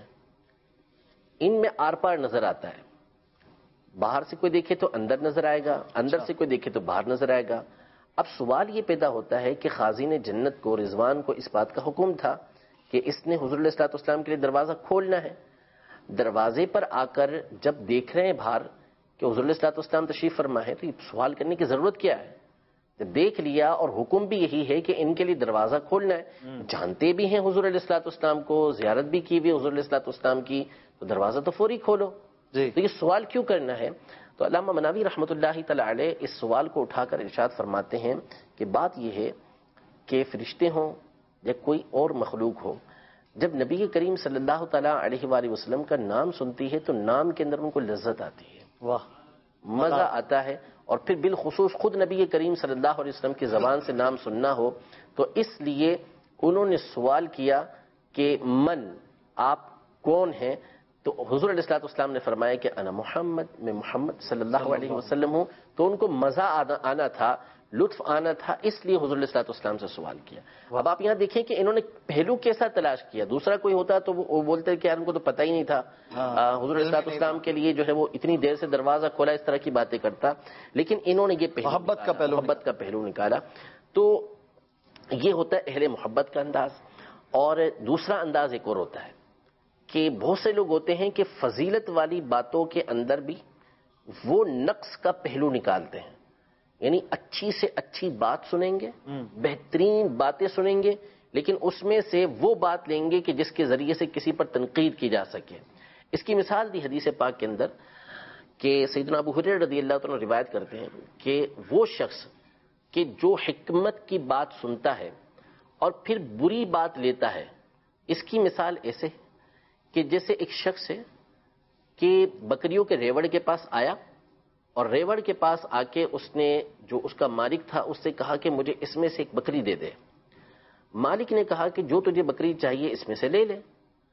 ان میں آر پار نظر آتا ہے. باہر سے کوئی دیکھے تو اندر نظر آئے گا, اندر سے کوئی دیکھے تو باہر نظر آئے گا. اب سوال یہ پیدا ہوتا ہے کہ خازن جنت کو, رضوان کو اس بات کا حکم تھا کہ اس نے حضور علیہ الصلوۃ والسلام کے لیے دروازہ کھولنا ہے. دروازے پر آ کر جب دیکھ رہے ہیں باہر کہ حضور علیہ الصلوۃ والسلام تشریف فرما ہے, تو یہ سوال کرنے کی ضرورت کیا ہے؟ جب دیکھ لیا اور حکم بھی یہی ہے کہ ان کے لیے دروازہ کھولنا ہے, جانتے بھی ہیں حضور علیہ الصلوۃ والسلام کو, زیارت بھی کی ہوئی حضور علیہ الصلوۃ والسلام کی, تو دروازہ تو فوری کھولو. جی. تو یہ سوال کیوں کرنا ہے؟ تو علامہ مناوی رحمۃ اللہ تعالی علیہ اس سوال کو اٹھا کر ارشاد فرماتے ہیں کہ بات یہ ہے کہ فرشتے ہوں یا کوئی اور مخلوق ہو, جب نبی کریم صلی اللہ تعالی علیہ وآلہ وسلم کا نام سنتی ہے تو نام کے اندر ان کو لذت آتی ہے, واہ, مزہ آتا ہے. اور پھر بالخصوص خود نبی کریم صلی اللہ علیہ وسلم کی زبان سے نام سننا ہو, تو اس لیے انہوں نے سوال کیا کہ من, آپ کون ہیں؟ تو حضور علیہ الصلوۃ والسلام نے فرمایا کہ انا محمد, میں محمد صلی اللہ علیہ وسلم ہوں. تو ان کو مزہ آنا تھا, لطف آنا تھا, اس لیے حضور علیہ الصلوۃ والسلام سے سوال کیا. اب آپ یہاں دیکھیں کہ انہوں نے پہلو کیسا تلاش کیا. دوسرا کوئی ہوتا تو وہ بولتے کہ یار ان کو تو پتہ ہی نہیں تھا, حضور علیہ الصلوۃ والسلام کے لیے جو ہے وہ اتنی دیر سے دروازہ کھولا, اس طرح کی باتیں کرتا. لیکن انہوں نے یہ پہلو محبت کا پہلو محبت کا پہلو نکالا. تو یہ ہوتا ہے اہل محبت کا انداز. اور دوسرا انداز ایک اور ہوتا ہے کہ بہت سے لوگ ہوتے ہیں کہ فضیلت والی باتوں کے اندر بھی وہ نقص کا پہلو نکالتے ہیں. یعنی اچھی سے اچھی بات سنیں گے, بہترین باتیں سنیں گے, لیکن اس میں سے وہ بات لیں گے کہ جس کے ذریعے سے کسی پر تنقید کی جا سکے. اس کی مثال دی حدیث پاک کے اندر کہ سیدنا ابو ہریرہ رضی اللہ عنہ روایت کرتے ہیں کہ وہ شخص کہ جو حکمت کی بات سنتا ہے اور پھر بری بات لیتا ہے, اس کی مثال ایسے کہ جیسے ایک شخص ہے کہ بکریوں کے ریوڑ کے پاس آیا اور ریوڑ کے پاس آ کے اس نے جو اس کا مالک تھا اس سے کہا کہ مجھے اس میں سے ایک بکری دے دے. مالک نے کہا کہ جو تجھے بکری چاہیے اس میں سے لے لے.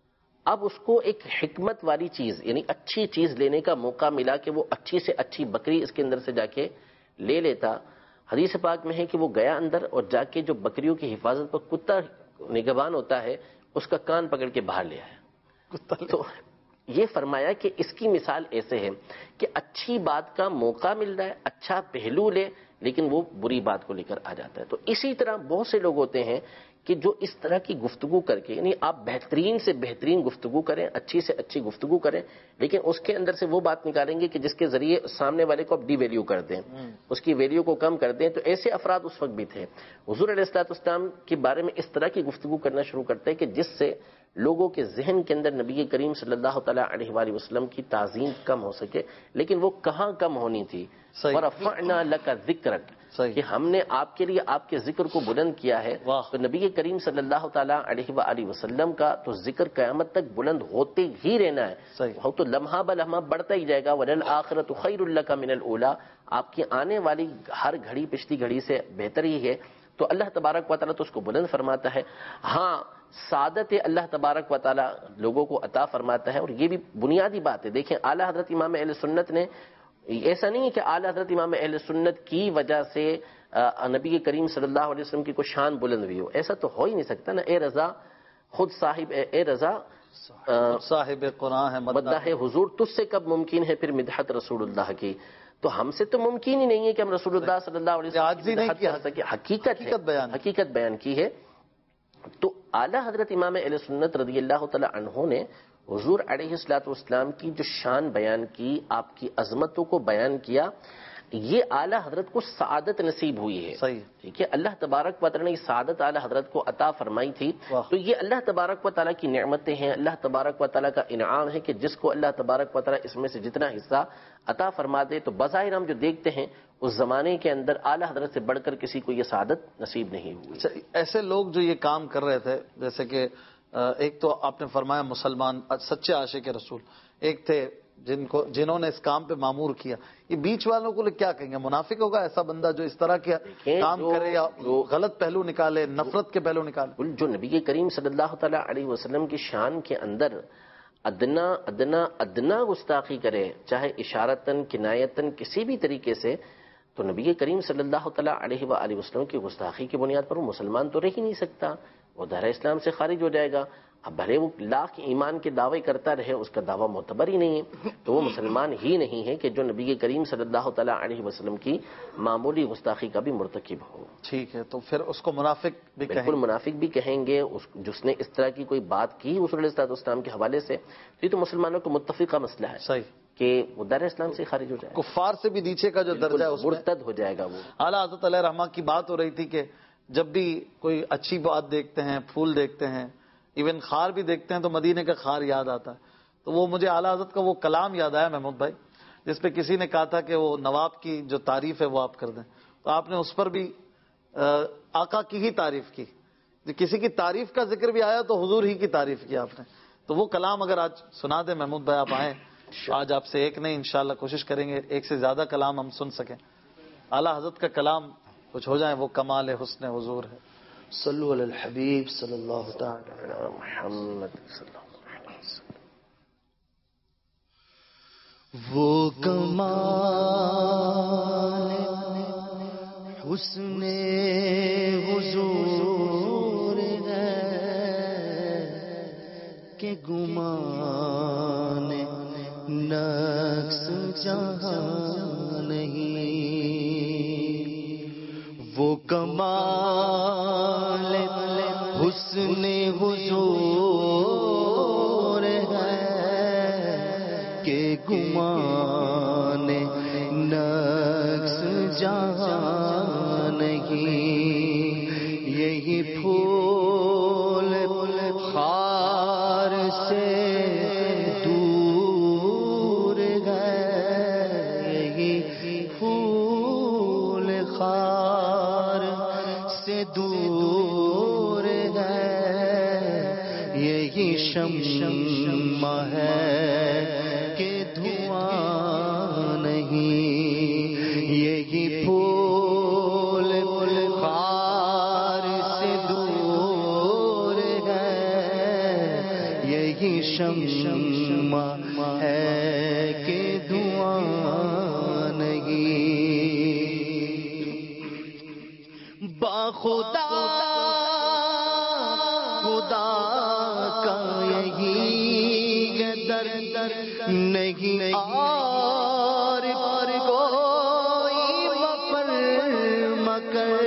اب اس کو ایک حکمت والی چیز یعنی اچھی چیز لینے کا موقع ملا کہ وہ اچھی سے اچھی بکری اس کے اندر سے جا کے لے لیتا. حدیث پاک میں ہے کہ وہ گیا اندر اور جا کے جو بکریوں کی حفاظت پر کتا نگہبان ہوتا ہے اس کا کان پکڑ کے باہر لے آیا. تو یہ فرمایا کہ اس کی مثال ایسے ہے کہ اچھی بات کا موقع مل رہا ہے, اچھا پہلو لے, لیکن وہ بری بات کو لے کر آ جاتا ہے. تو اسی طرح بہت سے لوگ ہوتے ہیں کہ جو اس طرح کی گفتگو کر کے, یعنی آپ بہترین سے بہترین گفتگو کریں, اچھی سے اچھی گفتگو کریں, لیکن اس کے اندر سے وہ بات نکالیں گے کہ جس کے ذریعے سامنے والے کو آپ ڈی ویلیو کر دیں, اس کی ویلیو کو کم کر دیں. تو ایسے افراد اس وقت بھی تھے. حضور علیہ الصلوۃ والسلام کے بارے میں اس طرح کی گفتگو کرنا شروع کرتے ہیں کہ جس سے لوگوں کے ذہن کے اندر نبی کریم صلی اللہ تعالی علیہ وآلہ وسلم کی تعظیم کم ہو سکے. لیکن وہ کہاں کم ہونی تھی؟ وَرَفَعْنَا لَكَ ذِكْرَكَ, کہ ہم نے آپ کے لیے آپ کے ذکر کو بلند کیا ہے. تو نبی کریم صلی اللہ تعالی علیہ وآلہ وسلم کا تو ذکر قیامت تک بلند ہوتے ہی رہنا ہے. وہ تو لمحہ بلمحہ بڑھتا ہی جائے گا. وَلَلْآخِرَةُ خَيْرٌ لَكَ مِنَ الْأُولَىٰ, آپ کی آنے والی ہر گھڑی پچھلی گھڑی سے بہتر ہی ہے. تو اللہ تبارک و تعالیٰ تو اس کو بلند فرماتا ہے. ہاں, سعادت اللہ تبارک و تعالیٰ لوگوں کو عطا فرماتا ہے, اور یہ بھی بنیادی بات ہے. دیکھیں اعلیٰ حضرت امام اہل سنت نے, ایسا نہیں ہے کہ اعلیٰ حضرت امام اہل سنت کی وجہ سے نبی کریم صلی اللہ علیہ وسلم کی کوئی شان بلند ہوئی ہو. ایسا تو ہو ہی نہیں سکتا نا. اے رضا خود صاحب, اے رضا صاحب قرآن ہے, مداح حضور تجھ سے کب ممکن ہے پھر مدحت رسول اللہ کی. تو ہم سے تو ممکن ہی نہیں ہے کہ ہم رسول اللہ صلی اللہ علیہ وسلم کی کر سکیں. حقیقت بیان حقیقت بیان کی ہے. تو اعلیٰ حضرت امام اہل سنت رضی اللہ تعالی عنہ نے حضور علیہ الصلوۃ والسلام کی جو شان بیان کی, آپ کی عظمتوں کو بیان کیا, یہ اعلیٰ حضرت کو سعادت نصیب ہوئی ہے. صحیح, ٹھیک ہے. اللہ تبارک و تعالیٰ نے سعادت اعلیٰ حضرت کو عطا فرمائی تھی. تو یہ اللہ تبارک و تعالیٰ کی نعمتیں ہیں, اللہ تبارک و تعالیٰ کا انعام ہے کہ جس کو اللہ تبارک و تعالیٰ اس میں سے جتنا حصہ عطا فرما دے. تو بظاہر ہم جو دیکھتے ہیں اس زمانے کے اندر اعلیٰ حضرت سے بڑھ کر کسی کو یہ سعادت نصیب نہیں ہوئی. ایسے لوگ جو یہ کام کر رہے تھے, جیسے کہ ایک تو آپ نے فرمایا مسلمان سچے عاشق رسول, ایک تھے جن کو جنہوں نے اس کام پہ معمور کیا. یہ بیچ والوں کو کیا کہیں گے؟ منافق ہوگا ایسا بندہ جو اس طرح کے کام کرے یا غلط پہلو نکالے, نفرت کے پہلو نکالے. جو نبی کریم صلی اللہ تعالی علیہ وسلم کی شان کے اندر ادنا ادنا ادنا گستاخی کرے, چاہے اشارتاً کنایتاً کسی بھی طریقے سے, تو نبی کریم صلی اللہ تعالی علیہ وآلہ وسلم کی گستاخی کی بنیاد پر وہ مسلمان تو رہ ہی نہیں سکتا, وہ دائرہ اسلام سے خارج ہو جائے گا. اب بھلے وہ لاکھ ایمان کے دعوے کرتا رہے، اس کا دعویٰ معتبر ہی نہیں ہے، تو وہ مسلمان ہی نہیں ہے کہ جو نبی کریم صلی اللہ تعالیٰ علیہ وسلم کی معمولی گستاخی کا بھی مرتکب ہو۔ ٹھیک ہے، تو پھر اس کو منافق بھی کہیں بالکل منافق بھی کہیں گے، اس جس نے اس طرح کی کوئی بات کی حضور علیہ الصلوۃ والسلام کے حوالے سے، تو یہ تو مسلمانوں کو متفقہ مسئلہ ہے صحیح کہ وہ دار اسلام سے خارج ہو جائے گا، کفار سے بھی نیچے کا جو درجہ ہے اس میں مرتد ہو جائے گا وہ۔ اعلیٰ حضرت علیہ رحمہ کی بات ہو رہی تھی کہ جب بھی کوئی اچھی بات دیکھتے ہیں، پھول دیکھتے ہیں، ایون خار بھی دیکھتے ہیں، تو مدینے کا خار یاد آتا ہے۔ تو وہ مجھے اعلیٰ حضرت کا وہ کلام یاد آیا محمود بھائی، جس پہ کسی نے کہا تھا کہ وہ نواب کی جو تعریف ہے وہ آپ کر دیں، تو آپ نے اس پر بھی آقا کی ہی تعریف کی، کسی کی تعریف کا ذکر بھی آیا تو حضور ہی کی تعریف کی آپ نے۔ تو وہ کلام اگر آج سنا دیں محمود بھائی، آپ آئیں، آج آپ سے ایک نہیں انشاءاللہ کوشش کریں گے ایک سے زیادہ کلام ہم سن سکیں، اعلیٰ حضرت کا کلام کچھ ہو جائیں، وہ کمال حسن حضور ہے۔ صلو علی الحبیب صلی اللہ تعالی علیہ محمد صلی اللہ علیہ وسلم۔ وہ کمال حسن حضور ہے کہ گمان نقص جہاں نہیں، وہ کمال حسن حضور ہے کہ گمان نقص جہاں نہیں، یہی پھول خار سے دور ہے، یہی پھول خار سے دور ہے، یہی شمع ہے کہ دھواں نہیں، یہی پھول خار سے دور ہے، یہی شمع ہے کہ دھواں نہیں، باخدا خدا کا یہی در در نہیں اور کوئی مفر مکر،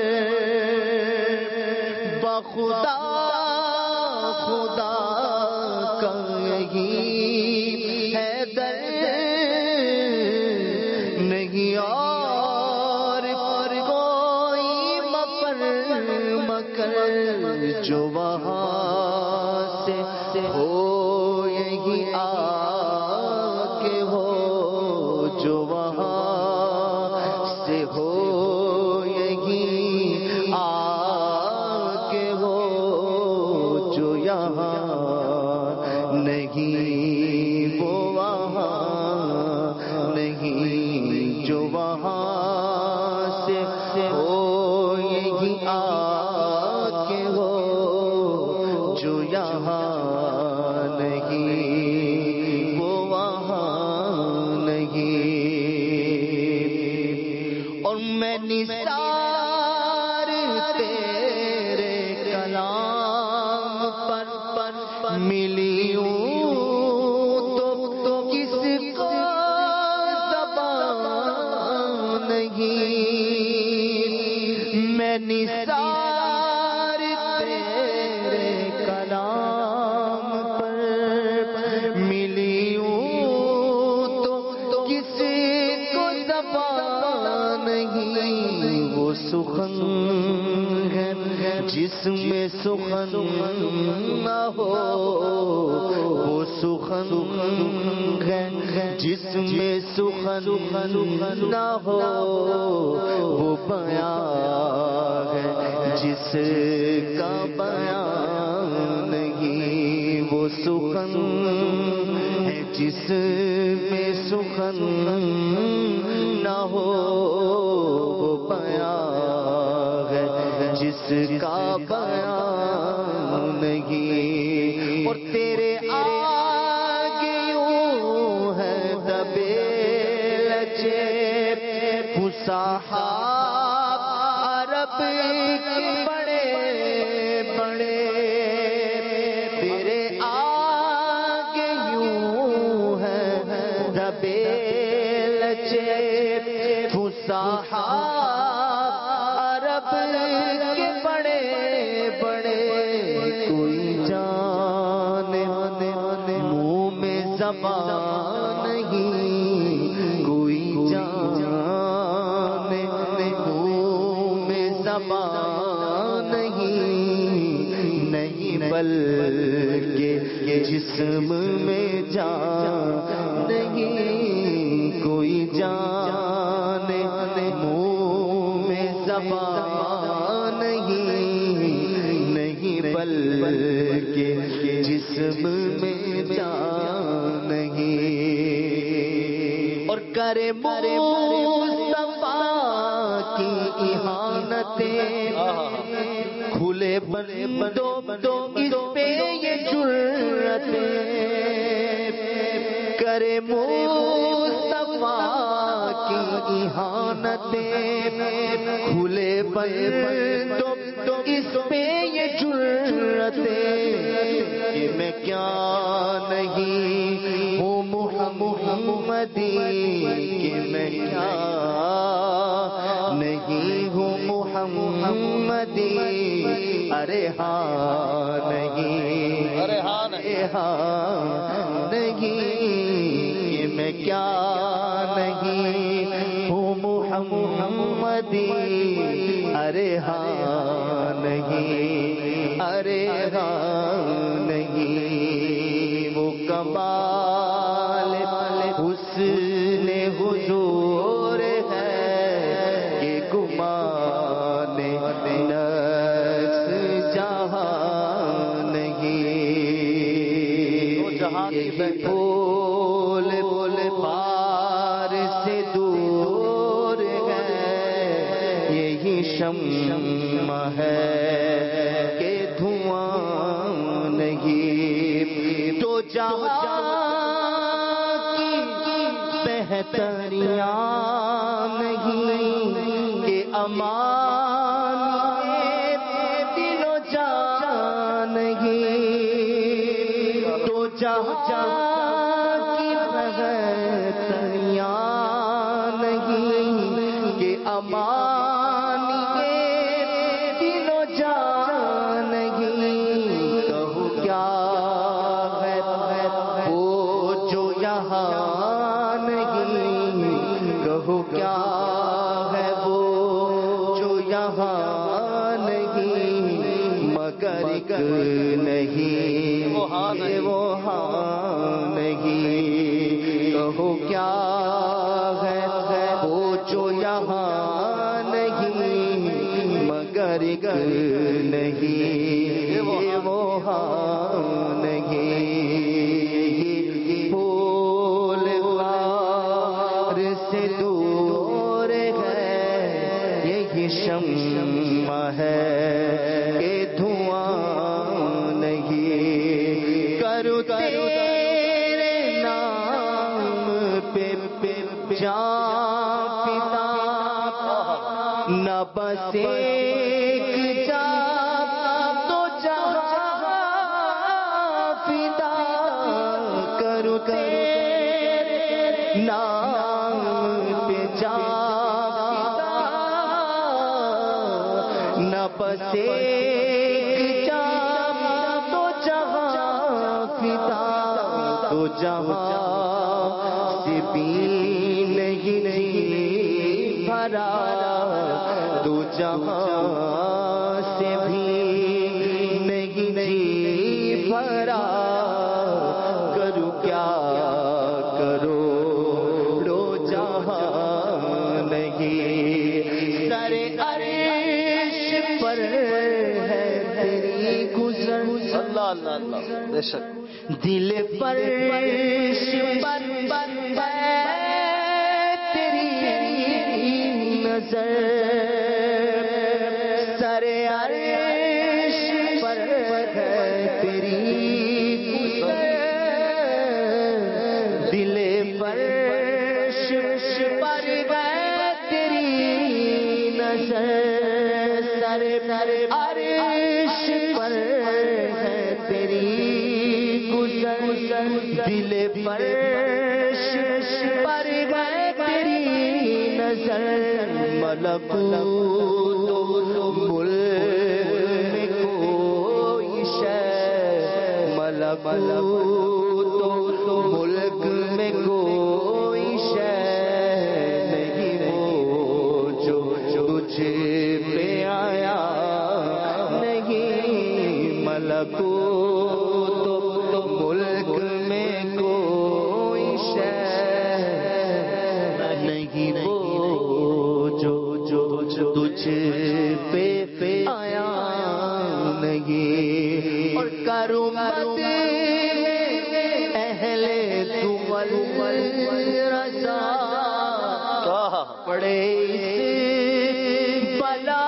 باخدا خدا کا یہی ہے در نہیں اور کوئی مفر مکر، جو وہاں سے ہو یہی آ کے ہو، جو وہاں سے ہو یہی آ کے ہو، جو یہاں نہیں وہ وہاں نہیں، جو وہاں سے ہو یہی آ کے ہو، جو یہاں نہیں وہ وہاں نہیں، اور میں نثار تیرے کلام پر پر ملی ہوں تو کس کو زبان نہیں، میں نثار تیرے کلام پر ملی ہوں تو کسی کو زبان نہیں، وہ سخن ہے جس میں سخن نہ ہو، وہ سخن ہے جس میں سخن نہ ہو، وہ بیان ہے جس کا بیان نہیں، وہ سخن ہے جس میں سخن نہ ہو، وہ بیان ہے جس کا بیان نہیں، اور تیرے آگے یوں ہے دبے لچے فصاحت عرب کے بڑے بڑے، تیرے عرب کے بڑے بڑے کوئی جان منہ میں زبان نہیں، کوئی جان منہ میں زبان نہیں، نہیں بلکہ جسم میں جان نہیں، کوئی جان منہ میں زبان نہیں، نہیں بلکہ جسم میں جان نہیں، اور کرے مصطفیٰ کی اہانتیں کھلے بندوں اس پہ یہ جرأتیں، کرے مصطفیٰ کی اہانتیں کھلے بندوں اس پہ یہ جرأتیں، کہ میں کیا نہیں ہوں محمدی، کہ میں کیا نہیں ہوں محمدی، ارے ہاں نہیں، ارے ہاں ارے ہاں نہیں، کہ میں کیا نہیں ہوں محمدی، ارے ہاں نہیں، ارے ہاں نہیں، وہ کمال حسن حضور ہے کہ گمان نفس جہاں نہیں، یہی پھول پار سے دور ہے، یہی شمع ہے کہ دھواں نہیں، تو جہاں کی بہتریاں نہیں کہ امان دل و جان نہیں، تو جہاں کی بہتریاں نہیں کہ امان دل و جان نہیں، کہو کیا ہے وہ جو یہاں نہیں، کہو کیا ہے وہ جو یہاں نہیں، مگر ایک نہیں وہ ہاں نہیں، کہو کیا ہے وہ جو یہاں نہیں، مگر ایک نہیں وہ ہاں نہیں، پھول پار سے دور ہے، یہی شمع ہے کہ دھواں نہیں، کرو تیرے نام پہ جان فدا، نہ بس ایک جان تو جہاں فدا، کرو تیرے نام پہ جان فدا، نہ بس ایک جان تو جہاں فدا، تو جہاں سے بھی نہیں بھرا، تو جہاں سے بھی نہیں بھرا، کرو کیا کرو لو جہاں نہیں، سر عرش پر ہے تیری گزر، اللہ اللہ اللہ، بے شک دل پر ہے تیری نظر، سر عرش پر ہے تیری نظر، دل پر ہے تیری نظر، سر عرش پر ہے تیری گزر، دل پر پر گئے تیری نظر ملکوت ملک میں کوئی شے ملکوت ملک میں کوئی شے نہیں وہ جو تجھ پہ آیا نہیں ملکوت ملک میں کوئی شے نہیں وہ جو جو تجھ پہ پہ آیا نہیں اور کروں مت اہل دول رضا پڑے اس بلا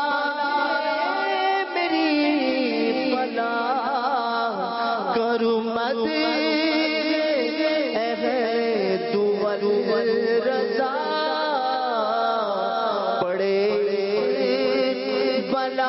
میری بلا کروں مت اہل دول رضا پڑے بلا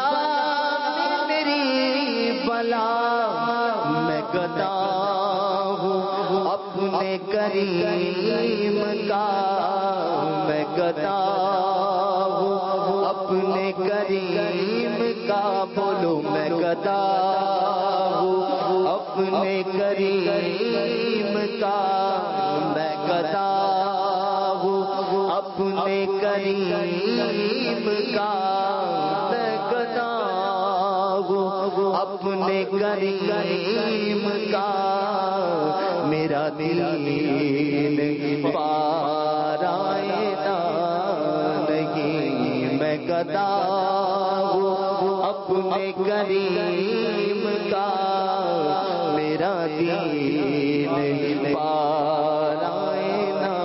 میری بلا میں گدا ہوں اپنے کریم کا میں گدا ہوں اپنے کریم کا بولو میں گدا ہوں اپنے کریم کا میں گدا ہوں اپنے کریم کا میں گدا ہوں اپنے کریم کا میرا دل پارائنا نہیں میں گدا ہوں اپنے کریم کا میرا دل پارائنا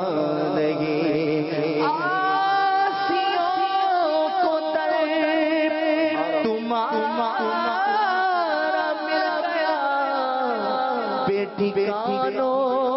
نہیں آسیوں کو در تمہارا مل گیا ٹھکانوں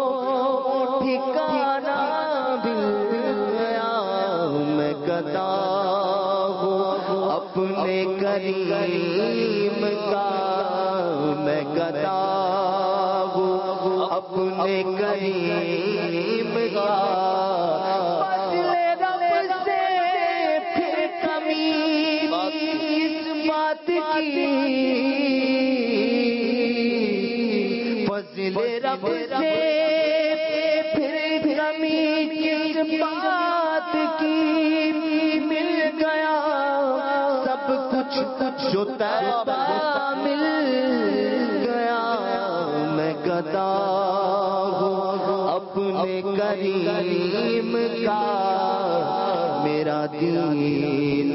ٹھکانا مل گیا میں گدا ہوں اپنے کریم کا میں گدا ہوں اپنے کریم کا فضل رب سے پھر کمی اس بات کی فضل رب سے پھر کمی کس بات کی مل گیا سب کچھ کچھ جو طیبہ مل گیا میں گدا ہوں اپنے کریم کا میرا دین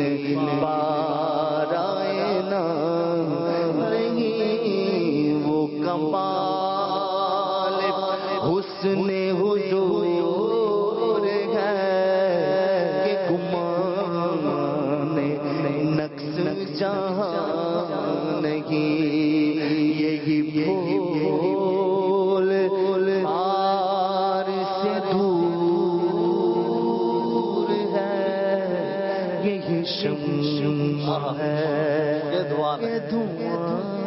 پارائنا نہیں وہ کمال حسن حضور ہے کہ گمان نقص جہاں نہیں یہی بھول آر سے دور ہے یہی شمع ہے یہ دعا یہ دعا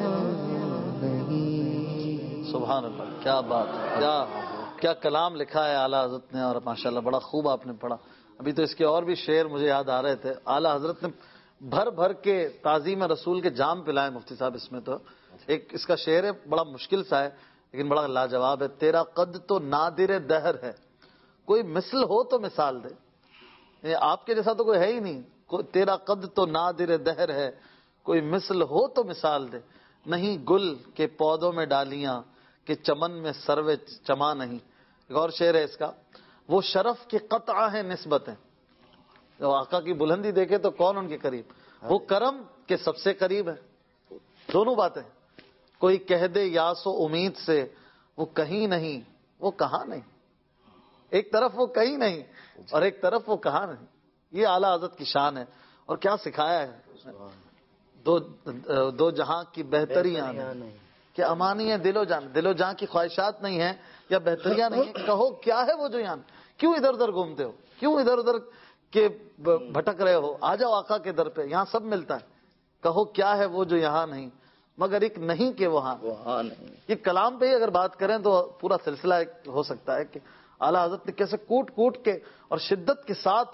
سبحان اللہ، کیا بات ہے، کیا کیا کلام لکھا ہے اعلیٰ حضرت نے، اور ماشاءاللہ بڑا خوب آپ نے پڑھا۔ ابھی تو اس کے اور بھی شعر مجھے یاد آ رہے تھے۔ اعلیٰ حضرت نے بھر بھر کے تعظیم رسول کے جام پلائے مفتی صاحب۔ اس میں تو ایک اس کا شعر ہے، بڑا مشکل سا ہے لیکن بڑا لاجواب ہے۔ تیرا قد تو نادر دہر ہے، کوئی مثل ہو تو مثال دے۔ آپ کے جیسا تو کوئی ہے ہی نہیں۔ تیرا قد تو نادر دہر ہے، کوئی مثل ہو تو مثال دے۔ نہیں گل کے پودوں میں ڈالیاں کہ چمن میں سروے چما نہیں۔ ایک اور شعر ہے اس کا، وہ شرف کی قطع ہے نسبتیں، جو آقا کی بلندی دیکھے تو کون ان کے قریب، وہ کرم کے سب سے قریب ہے۔ دونوں باتیں، کوئی کہہ دے یاس و امید سے وہ کہیں نہیں وہ کہاں نہیں۔ ایک طرف وہ کہیں نہیں اور ایک طرف وہ کہاں نہیں۔ یہ اعلیٰ حضرت کی شان ہے، اور کیا سکھایا ہے۔ دو دو جہاں کی بہتریاں نہیں کہ امانی ہے دل و جان، دل و جان کی خواہشات نہیں ہیں یا بہتریاں نہیں ہیں۔ کہو کیا ہے وہ جو یہاں، کیوں ادھر ادھر گھومتے ہو، کیوں ادھر ادھر کے بھٹک رہے ہو، آ جاؤ آقا کے در پہ، یہاں سب ملتا ہے۔ کہو کیا ہے وہ جو یہاں نہیں، مگر ایک نہیں کہ وہاں نہیں۔ یہ کلام پہ ہی اگر بات کریں تو پورا سلسلہ ہو سکتا ہے کہ اعلیٰ حضرت نے کیسے کوٹ کوٹ کے اور شدت کے ساتھ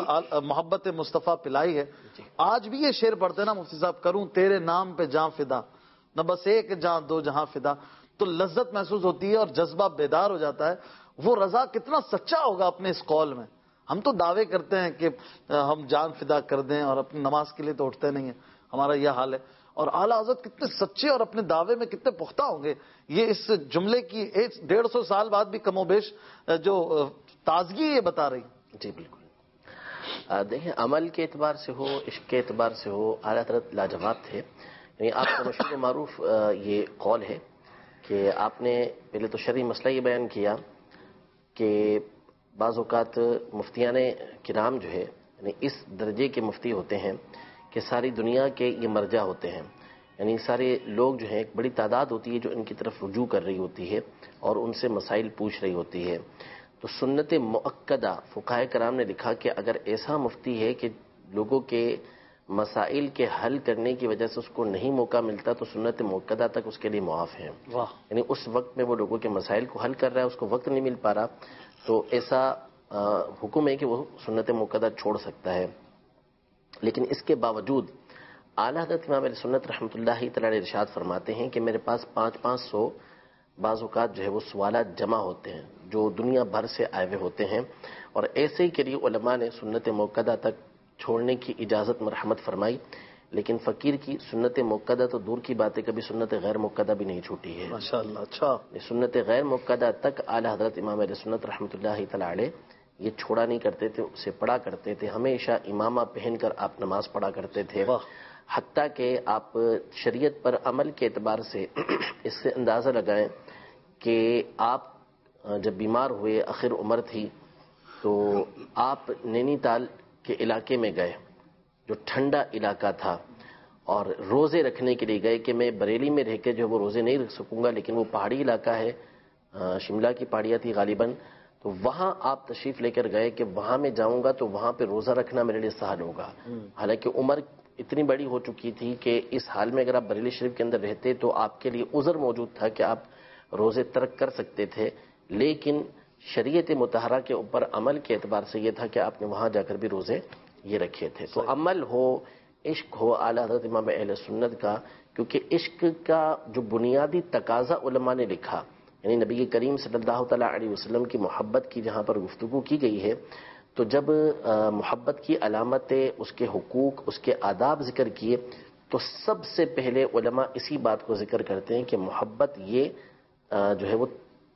محبت مصطفیٰ پلائی ہے. آج بھی یہ شعر پڑھتے ہیں نا مفتی صاحب، کروں تیرے نام پہ جاں فدا، نہ بس ایک جاں دو جہاں فدا، تو لذت محسوس ہوتی ہے اور جذبہ بیدار ہو جاتا ہے. وہ رضا کتنا سچا ہوگا اپنے اس قول میں. ہم تو دعوے کرتے ہیں کہ ہم جان فدا کر دیں اور اپنی نماز کے لیے تو اٹھتے نہیں ہیں، ہمارا یہ حال ہے. اور اعلیٰ حضرت کتنے سچے اور اپنے دعوے میں کتنے پختہ ہوں گے. یہ اس جملے کی ایک ڈیڑھ سو سال بعد بھی کم و بیش جو تازگی یہ بتا رہی. جی بالکل. دیکھیں، عمل کے اعتبار سے ہو، عشق کے اعتبار سے ہو، اعلیٰ حضرت لاجواب تھے. یعنی آپ کا مشہور و معروف یہ قول ہے کہ آپ نے پہلے تو شرعی مسئلہ یہ بیان کیا کہ بعض اوقات مفتیان کرام جو ہے یعنی اس درجے کے مفتی ہوتے ہیں کہ ساری دنیا کے یہ مرجع ہوتے ہیں. یعنی سارے لوگ جو ہیں ایک بڑی تعداد ہوتی ہے جو ان کی طرف رجوع کر رہی ہوتی ہے اور ان سے مسائل پوچھ رہی ہوتی ہے. تو سنت مؤکدہ فقہائے کرام نے لکھا کہ اگر ایسا مفتی ہے کہ لوگوں کے مسائل کے حل کرنے کی وجہ سے اس کو نہیں موقع ملتا تو سنت مؤکدہ تک اس کے لیے معاف ہے. یعنی اس وقت میں وہ لوگوں کے مسائل کو حل کر رہا ہے، اس کو وقت نہیں مل پا رہا، تو ایسا حکم ہے کہ وہ سنت مؤکدہ چھوڑ سکتا ہے. لیکن اس کے باوجود اعلیٰ حضرت امام اہل سنت رحمۃ اللہ تعالی علیہ ارشاد فرماتے ہیں کہ میرے پاس پانچ پانچ سو بعض اوقات جو ہے وہ سوالات جمع ہوتے ہیں جو دنیا بھر سے آئے ہوئے ہوتے ہیں، اور ایسے ہی کے لیے علماء نے سنت مؤکدہ تک چھوڑنے کی اجازت مرحمت فرمائی. لیکن فقیر کی سنت مؤکدہ تو دور کی باتیں، کبھی سنت غیر مؤکدہ بھی نہیں چھوٹی ہے. ماشاءاللہ. اچھا. سنت غیر مؤکدہ تک اعلیٰ حضرت امام اہل سنت رحمۃ اللہ تعالی علیہ یہ چھوڑا نہیں کرتے تھے، اسے پڑھا کرتے تھے. ہمیشہ امامہ پہن کر آپ نماز پڑھا کرتے تھے. حتیٰ کہ آپ شریعت پر عمل کے اعتبار سے اس سے اندازہ لگائیں کہ آپ جب بیمار ہوئے، آخر عمر تھی، تو آپ نینی تال کے علاقے میں گئے جو ٹھنڈا علاقہ تھا، اور روزے رکھنے کے لیے گئے کہ میں بریلی میں رہ کے جو وہ روزے نہیں رکھ سکوں گا، لیکن وہ پہاڑی علاقہ ہے، شملہ کی پہاڑیاں تھی غالباً، تو وہاں آپ تشریف لے کر گئے کہ وہاں میں جاؤں گا تو وہاں پہ روزہ رکھنا میرے لیے سہل ہوگا. حالانکہ عمر اتنی بڑی ہو چکی تھی کہ اس حال میں اگر آپ بریلی شریف کے اندر رہتے تو آپ کے لیے عذر موجود تھا کہ آپ روزے ترک کر سکتے تھے. لیکن شریعت مطہرہ کے اوپر عمل کے اعتبار سے یہ تھا کہ آپ نے وہاں جا کر بھی روزے یہ رکھے تھے. تو عمل ہو، عشق ہو اعلیٰ حضرت امام اہل سنت کا، کیونکہ عشق کا جو بنیادی تقاضا علماء نے لکھا، یعنی نبی کریم صلی اللہ تعالیٰ علیہ وسلم کی محبت کی جہاں پر گفتگو کی گئی ہے، تو جب محبت کی علامتیں، اس کے حقوق، اس کے آداب ذکر کیے، تو سب سے پہلے علماء اسی بات کو ذکر کرتے ہیں کہ محبت یہ جو ہے وہ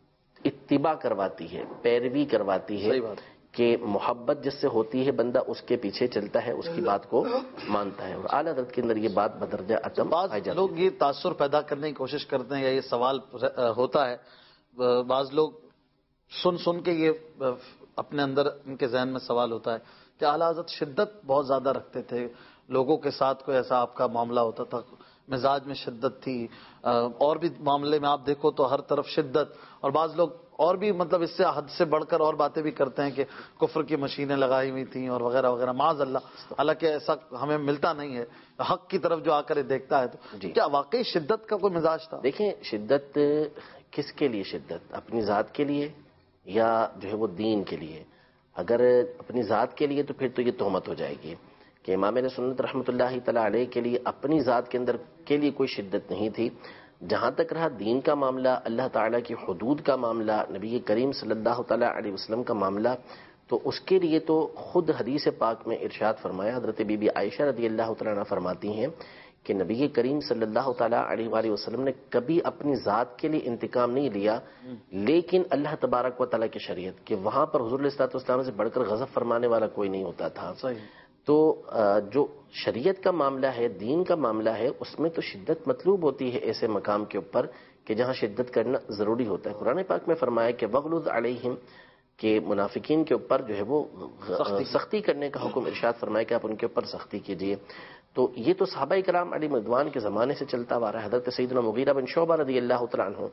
اتباع کرواتی ہے، پیروی کرواتی ہے، کہ محبت جس سے ہوتی ہے بندہ اس کے پیچھے چلتا ہے، اس کی بات کو مانتا ہے. اور اعلیٰ حضرت کے اندر یہ بات بدرجہ اتم بعض لوگ یہ تاثر پیدا کرنے کی کوشش کرتے ہیں، یا یہ سوال ہوتا ہے، بعض لوگ سن سن کے یہ اپنے اندر ان کے ذہن میں سوال ہوتا ہے کہ اعلیٰ حضرت شدت بہت زیادہ رکھتے تھے، لوگوں کے ساتھ کوئی ایسا آپ کا معاملہ ہوتا تھا، مزاج میں شدت تھی، اور بھی معاملے میں آپ دیکھو تو ہر طرف شدت، اور بعض لوگ اور بھی مطلب اس سے حد سے بڑھ کر اور باتیں بھی کرتے ہیں کہ کفر کی مشینیں لگائی ہوئی تھیں اور وغیرہ وغیرہ، معاذ اللہ. حالانکہ ایسا ہمیں ملتا نہیں ہے، حق کی طرف جو آ کر دیکھتا ہے. تو کیا واقعی شدت کا کوئی مزاج تھا؟ دیکھیں، شدت کس کے لیے؟ شدت اپنی ذات کے لیے یا جو ہے وہ دین کے لیے؟ اگر اپنی ذات کے لیے تو پھر تو یہ تہمت ہو جائے گی کہ امام نے سنت رحمۃ اللہ تعالی علیہ کے لیے اپنی ذات کے اندر کے لیے کوئی شدت نہیں تھی. جہاں تک رہا دین کا معاملہ، اللہ تعالیٰ کی حدود کا معاملہ، نبی کریم صلی اللہ تعالیٰ علیہ وسلم کا معاملہ، تو اس کے لیے تو خود حدیث پاک میں ارشاد فرمایا، حضرت بی بی عائشہ رضی اللہ تعالیٰ عنہ فرماتی ہیں کہ نبی کریم صلی اللہ تعالیٰ علیہ وآلہ وسلم نے کبھی اپنی ذات کے لیے انتقام نہیں لیا، لیکن اللہ تبارک و تعالیٰ کی شریعت کہ وہاں پر حضور علیہ الصلوۃ والسلام سے بڑھ کر غضب فرمانے والا کوئی نہیں ہوتا تھا. تو جو شریعت کا معاملہ ہے، دین کا معاملہ ہے، اس میں تو شدت مطلوب ہوتی ہے ایسے مقام کے اوپر کہ جہاں شدت کرنا ضروری ہوتا ہے. قرآن پاک میں فرمایا کہ وغلظ علیہم، کہ منافقین کے اوپر جو ہے وہ سختی کرنے کا حکم ارشاد فرمایا کہ آپ ان کے اوپر سختی کیجیے. تو یہ تو صحابہ کرام علیہ رضوان کے زمانے سے چلتا آ رہا ہے. حضرت سیدنا مغیرہ بن شعبہ رضی اللہ تعالیٰ عنہ،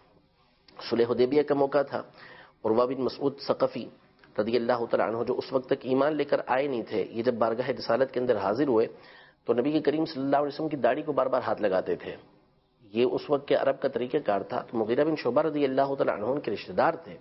صلح حدیبیہ کا موقع تھا، عروہ بن مسعود ثقفی رضی اللہ تعالیٰ عنہ جو اس وقت تک ایمان لے کر آئے نہیں تھے، یہ جب بارگاہ رسالت کے اندر حاضر ہوئے تو نبی کریم صلی اللہ علیہ وسلم کی داڑھی کو بار بار ہاتھ لگاتے تھے. یہ اس وقت کے عرب کا طریقہ کار تھا. تو مغیرہ بن شعبہ رضی اللہ تعالیٰ عنہ ان کے رشتہ دار تھے.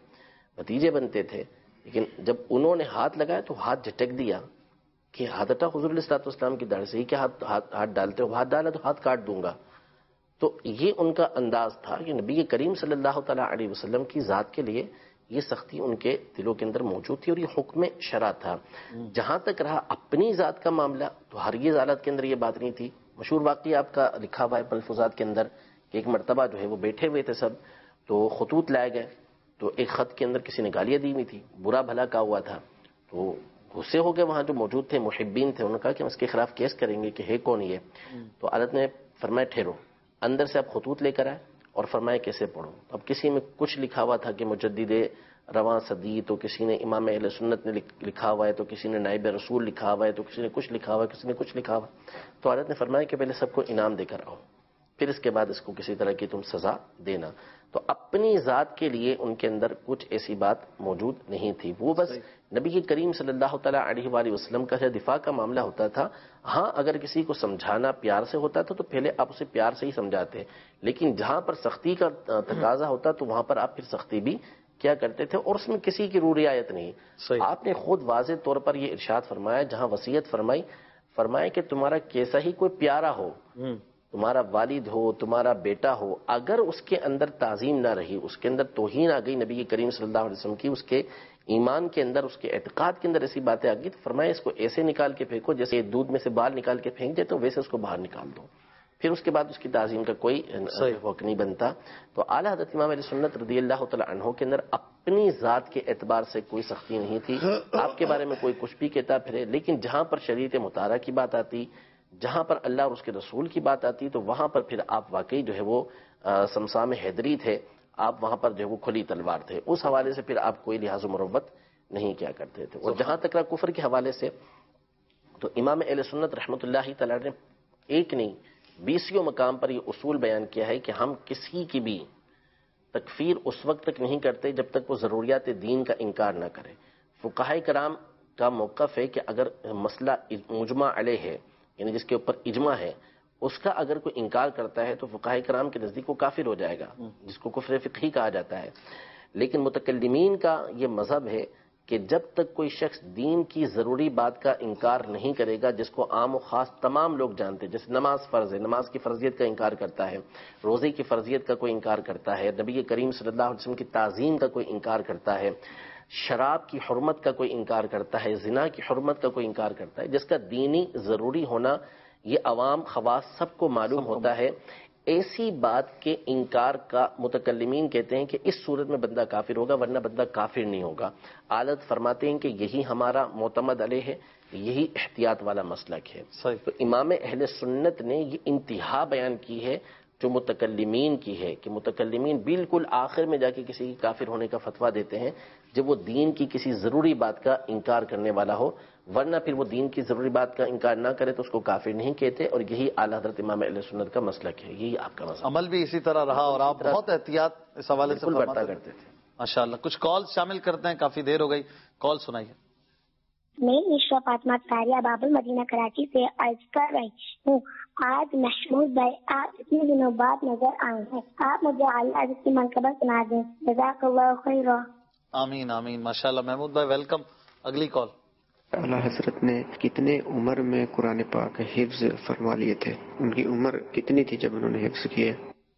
بھتیجے بنتے تھے، لیکن جب انہوں نے ہاتھ لگایا تو ہاتھ جھٹک دیا کہ ہاتھ ہٹا حضور علیہ الصلوۃ والسلام کی داڑھی سے، ہی کیا ہاتھ ہاتھ ڈالتے ہو، ہاتھ ڈالا تو ہاتھ کاٹ دوں گا. تو یہ ان کا انداز تھا کہ نبی کریم صلی اللہ تعالیٰ علیہ وسلم کی ذات کے لیے یہ سختی ان کے دلوں کے اندر موجود تھی اور یہ حکم شرع تھا. جہاں تک رہا اپنی ذات کا معاملہ تو ہرگز حالت کے اندر یہ بات نہیں تھی. مشہور واقعہ آپ کا لکھا ہوا ہے ملفوظات کے اندر کہ ایک مرتبہ جو ہے وہ بیٹھے ہوئے تھے سب، تو خطوط لائے گئے، تو ایک خط کے اندر کسی نے گالیاں دی ہوئی تھی، برا بھلا کہا ہوا تھا. تو غصے ہو گئے وہاں جو موجود تھے محبین تھے، انہوں نے کہا کہ ہم اس کے خلاف کیس کریں گے کہ ہے کون یہ. تو عدالت نے فرمایا ٹھہرو، اندر سے آپ خطوط لے کر آئے اور فرمایا کیسے پڑھو. اب کسی میں کچھ لکھا ہوا تھا کہ مجدد رواں صدی، تو کسی نے امام اہل سنت نے لکھا ہوا ہے، تو کسی نے نائب رسول لکھا ہوا ہے، تو کسی نے کچھ لکھا ہوا ہے، کسی نے کچھ لکھا ہوا. تو عدالت نے فرمایا کہ پہلے سب کو انعام دے کر آؤ، پھر اس کے بعد اس کو کسی طرح کی تم سزا دینا. تو اپنی ذات کے لیے ان کے اندر کچھ ایسی بات موجود نہیں تھی. وہ بس نبی کریم صلی اللہ تعالیٰ علیہ وآلہ وسلم کا دفاع کا معاملہ ہوتا تھا. ہاں اگر کسی کو سمجھانا پیار سے ہوتا تھا تو پہلے آپ اسے پیار سے ہی سمجھاتے، لیکن جہاں پر سختی کا تقاضا ہوتا تو وہاں پر آپ پھر سختی بھی کیا کرتے تھے، اور اس میں کسی کی رو رعایت نہیں. آپ نے خود واضح طور پر یہ ارشاد فرمایا، جہاں وصیت فرمائی، فرمایا کہ تمہارا کیسا ہی کوئی پیارا ہو، تمہارا والد ہو، تمہارا بیٹا ہو، اگر اس کے اندر تعظیم نہ رہی، اس کے اندر توہین آ گئی نبی کریم صلی اللہ علیہ وسلم کی، اس کے ایمان کے اندر، اس کے اعتقاد کے اندر ایسی باتیں آ گئی، تو فرمایا اس کو ایسے نکال کے پھینکو جیسے دودھ میں سے بال نکال کے پھینک دیتے ہو، ویسے اس کو باہر نکال دو. پھر اس کے بعد اس کی تعظیم کا کوئی حق نہیں بنتا. تو اعلیٰ حضرت امام علیہ سنت رضی اللہ تعالیٰ عنہ کے اندر اپنی ذات کے اعتبار سے کوئی سختی نہیں تھی. آپ کے بارے میں کوئی کچھ بھی کہتا پھرے، لیکن جہاں پر شریعت مطالعہ کی بات آتی، جہاں پر اللہ اور اس کے رسول کی بات آتی، تو وہاں پر پھر آپ واقعی جو ہے وہ سمسام حیدری تھے، آپ وہاں پر جو ہے وہ کھلی تلوار تھے. اس حوالے سے پھر آپ کوئی لحاظ و مروت نہیں کیا کرتے تھے. اور جہاں تک رہا کفر کے حوالے سے، تو امام اہل سنت رحمۃ اللہ تعالی نے ایک نہیں بیسیوں مقام پر یہ اصول بیان کیا ہے کہ ہم کسی کی بھی تکفیر اس وقت تک نہیں کرتے جب تک وہ ضروریات دین کا انکار نہ کرے. فقہاء کرام کا موقف ہے کہ اگر مسئلہ مجمع علیہ ہے، یعنی جس کے اوپر اجماع ہے، اس کا اگر کوئی انکار کرتا ہے تو فقہاء کرام کے نزدیک وہ کافر ہو جائے گا، جس کو کفر فقہی کہا جاتا ہے. لیکن متکلمین کا یہ مذہب ہے کہ جب تک کوئی شخص دین کی ضروری بات کا انکار نہیں کرے گا، جس کو عام و خاص تمام لوگ جانتے ہیں، جیسے نماز فرض ہے، نماز کی فرضیت کا انکار کرتا ہے، روزے کی فرضیت کا کوئی انکار کرتا ہے، نبی کریم صلی اللہ علیہ وسلم کی تعظیم کا کوئی انکار کرتا ہے، شراب کی حرمت کا کوئی انکار کرتا ہے، زنا کی حرمت کا کوئی انکار کرتا ہے، جس کا دینی ضروری ہونا یہ عوام خواص سب کو معلوم ہوتا ہے، ایسی بات کے انکار کا متکلمین کہتے ہیں کہ اس صورت میں بندہ کافر ہوگا، ورنہ بندہ کافر نہیں ہوگا. عالت فرماتے ہیں کہ یہی ہمارا معتمد علیہ ہے، یہی احتیاط والا مسلک ہے. تو امام اہل سنت نے یہ انتہا بیان کی ہے جو متکلمین کی ہے، کہ متکلمین بالکل آخر میں جا کے کسی کی کافر ہونے کا فتویٰ دیتے ہیں جب وہ دین کی کسی ضروری بات کا انکار کرنے والا ہو، ورنہ پھر وہ دین کی ضروری بات کا انکار نہ کرے تو اس کو کافر نہیں کہتے. اور یہی اعلیٰ حضرت امام اہل سنت کا مسلک ہے، یہی آپ کا مسلک. عمل بھی اسی طرح رہا اور آپ بہت احتیاط اس حوالے سے برتا کرتے تھے. ماشاءاللہ. کچھ کال شامل کرتے ہیں، کافی دیر ہو گئی، کال سنائیے. میں عشرہ فاطمہ تاریہ باب المدینہ کراچی سے عرض کر رہی ہوں. آج محمود بھائی آپ اتنے دنوں بعد نظر آئے ہیں، آپ مجھے اعلیٰ حضرت کی منقبت سنا دیں. جزاک اللہ خیرا. آمین آمین. ماشاءاللہ محمود بھائی ویلکم. اگلی کال. اعلیٰ حضرت نے کتنے عمر میں قرآن پاک حفظ فرما لیے تھے؟ ان کی عمر کتنی تھی جب انہوں نے حفظ کیا؟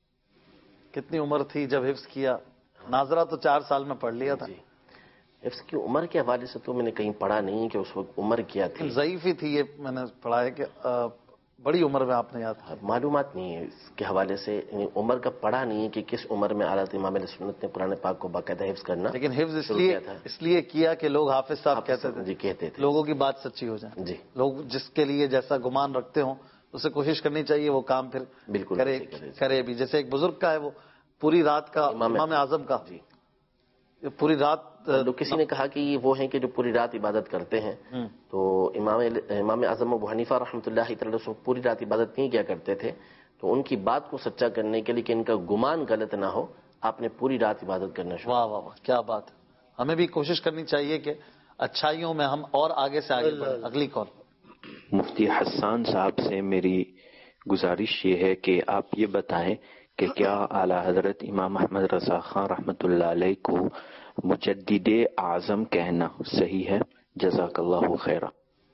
کتنی عمر تھی جب حفظ کیا؟ ناظرہ تو چار سال میں پڑھ لیا تھا. حفظ کی عمر کے حوالے سے تو میں نے کہیں پڑھا نہیں کہ اس وقت عمر کیا تھی. ضعیف ہی تھی، یہ میں نے پڑھا ہے کہ بڑی عمر میں آپ نے یاد. معلومات نہیں ہے اس کے حوالے سے، عمر کا پڑھا نہیں ہے کہ کس عمر میں اعلیٰ امام علیہ سنت نے قرآن پاک کو باقاعدہ حفظ کرنا. لیکن حفظ اس لیے اس لیے کیا کہ لوگ حافظ صاحب کہتے تھے. جی کہتے تھے، لوگوں کی بات سچی ہو جائے. جی لوگ جس کے لیے جیسا گمان رکھتے ہوں اسے کوشش کرنی چاہیے وہ کام پھر بالکل کرے کرے بھی. جیسے ایک بزرگ کا ہے، وہ پوری رات کا امام اعظم کا جی پوری رات. لوگ کسی نے کہا کہ یہ وہ ہیں کہ جو پوری رات عبادت کرتے ہیں، تو امام امام اعظم ابو حنیفہ رحمۃ اللہ تعالی سے پوری رات عبادت نہیں کیا کرتے تھے، تو ان کی بات کو سچا کرنے کے لیے کہ ان کا گمان غلط نہ ہو، آپ نے پوری رات عبادت کرنا شروع. واہ واہ واہ کیا بات ہے. ہمیں بھی کوشش کرنی چاہیے کہ اچھائیوں میں ہم اور آگے سے آگے بڑھیں. اگلی کال. مفتی حسان صاحب سے میری گزارش یہ ہے کہ آپ یہ بتائیں کہ کیا اعلیٰ حضرت امام احمد رضا خان رحمۃ اللہ علیہ کو مجدد اعظم کہنا صحیح ہے؟ جزاک اللہ خیرہ۔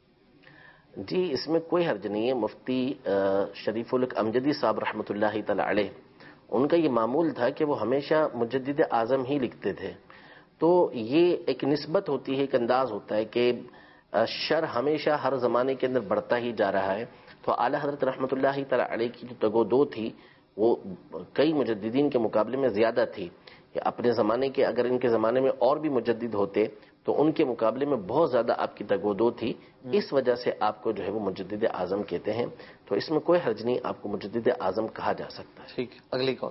جی اس میں کوئی حرج نہیں ہے۔ مفتی شریف الحق امجدی صاحب رحمۃ اللہ تعالی علیہ، ان کا یہ معمول تھا کہ وہ ہمیشہ مجدد اعظم ہی لکھتے تھے، تو یہ ایک نسبت ہوتی ہے، ایک انداز ہوتا ہے کہ شر ہمیشہ ہر زمانے کے اندر بڑھتا ہی جا رہا ہے، تو اعلیٰ حضرت رحمۃ اللہ تعالی علیہ کی جو تگو دو تھی وہ کئی مجددین کے مقابلے میں زیادہ تھی۔ اپنے زمانے کے اگر ان کے زمانے میں اور بھی مجدد ہوتے تو ان کے مقابلے میں بہت زیادہ آپ کی تگ و دو تھی، اس وجہ سے آپ کو جو ہے وہ مجدد اعظم کہتے ہیں، تو اس میں کوئی حرج نہیں، آپ کو مجدد اعظم کہا جا سکتا ہے۔ ٹھیک، اگلی کال۔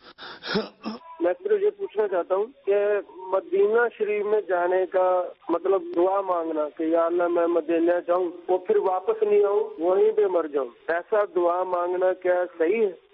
میں صرف یہ پوچھنا چاہتا ہوں کہ مدینہ شریف میں جانے کا مطلب دعا مانگنا کہ یا اللہ میں مدینہ جاؤں اور پھر واپس نہیں آؤں، وہیں پہ مر جاؤں، ایسا دعا مانگنا کیا صحیح ہے؟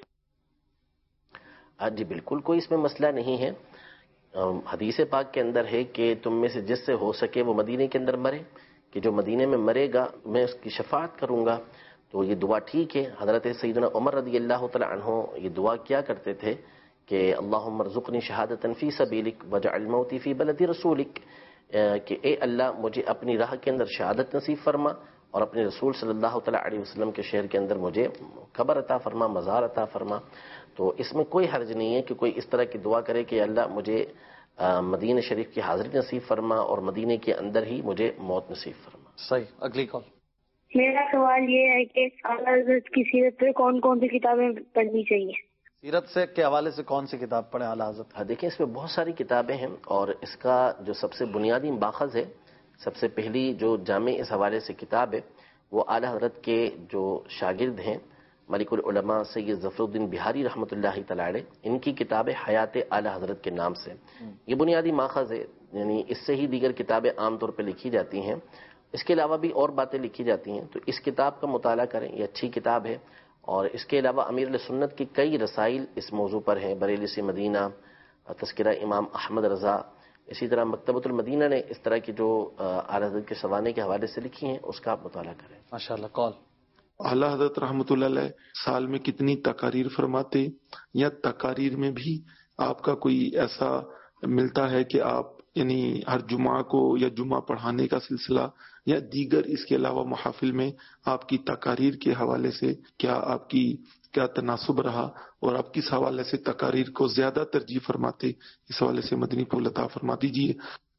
ہاں جی بالکل، کوئی اس میں مسئلہ نہیں ہے۔ حدیث پاک کے اندر ہے کہ تم میں سے جس سے ہو سکے وہ مدینے کے اندر مرے، کہ جو مدینے میں مرے گا میں اس کی شفاعت کروں گا، تو یہ دعا ٹھیک ہے۔ حضرت سیدنا عمر رضی اللہ تعالی عنہ یہ دعا کیا کرتے تھے کہ اللہم ارزقنی شہادۃ فی سبیلک واجعل موتی فی بلد رسولک، کہ اے اللہ مجھے اپنی راہ کے اندر شہادت نصیب فرما اور اپنے رسول صلی اللہ تعالی علیہ وسلم کے شہر کے اندر مجھے قبر عطا فرما، مزار عطا فرما۔ تو اس میں کوئی حرج نہیں ہے کہ کوئی اس طرح کی دعا کرے کہ اللہ مجھے مدینہ شریف کی حاضری نصیب فرما اور مدینے کے اندر ہی مجھے موت نصیب فرما۔ صحیح، اگلی کال۔ میرا سوال یہ ہے کہ اعلیٰ حضرت کی سیرت پہ کون کون سی کتابیں پڑھنی چاہیے؟ سیرت سے کے حوالے سے کون سی کتاب پڑھیں اعلیٰ حضرت؟ ہاں دیکھیں اس میں بہت ساری کتابیں ہیں، اور اس کا جو سب سے بنیادی ماخذ ہے، سب سے پہلی جو جامع اس حوالے سے کتاب ہے وہ اعلیٰ حضرت کے جو شاگرد ہیں ملک العلماء سید ظفر الدین بہاری رحمۃ اللہ تعالی علیہ، ان کی کتاب حیات اعلیٰ حضرت کے نام سے یہ بنیادی ماخذ ہے، یعنی اس سے ہی دیگر کتابیں عام طور پہ لکھی جاتی ہیں، اس کے علاوہ بھی اور باتیں لکھی جاتی ہیں، تو اس کتاب کا مطالعہ کریں، یہ اچھی کتاب ہے۔ اور اس کے علاوہ امیر علیہ سنت کی کئی رسائل اس موضوع پر ہیں، بریلی سے مدینہ، تذکرہ امام احمد رضا، اسی طرح مکتبۃ المدینہ نے اس طرح کی جو اعلیٰ حضرت کے سوانے کے حوالے سے لکھی ہیں اس کا آپ مطالعہ کریں۔ ماشاءاللہ۔ کال۔ اعلیٰ حضرت رحمۃ اللہ علیہ سال میں کتنی تقاریر فرماتے، یا تقاریر میں بھی آپ کا کوئی ایسا ملتا ہے کہ آپ یعنی ہر جمعہ کو یا جمعہ پڑھانے کا سلسلہ یا دیگر اس کے علاوہ محافل میں آپ کی تقاریر کے حوالے سے کیا آپ کی کیا تناسب رہا، اور آپ کس حوالے سے تقاریر کو زیادہ ترجیح فرماتے، اس حوالے سے مدنی پھول عطا فرما دیجیے۔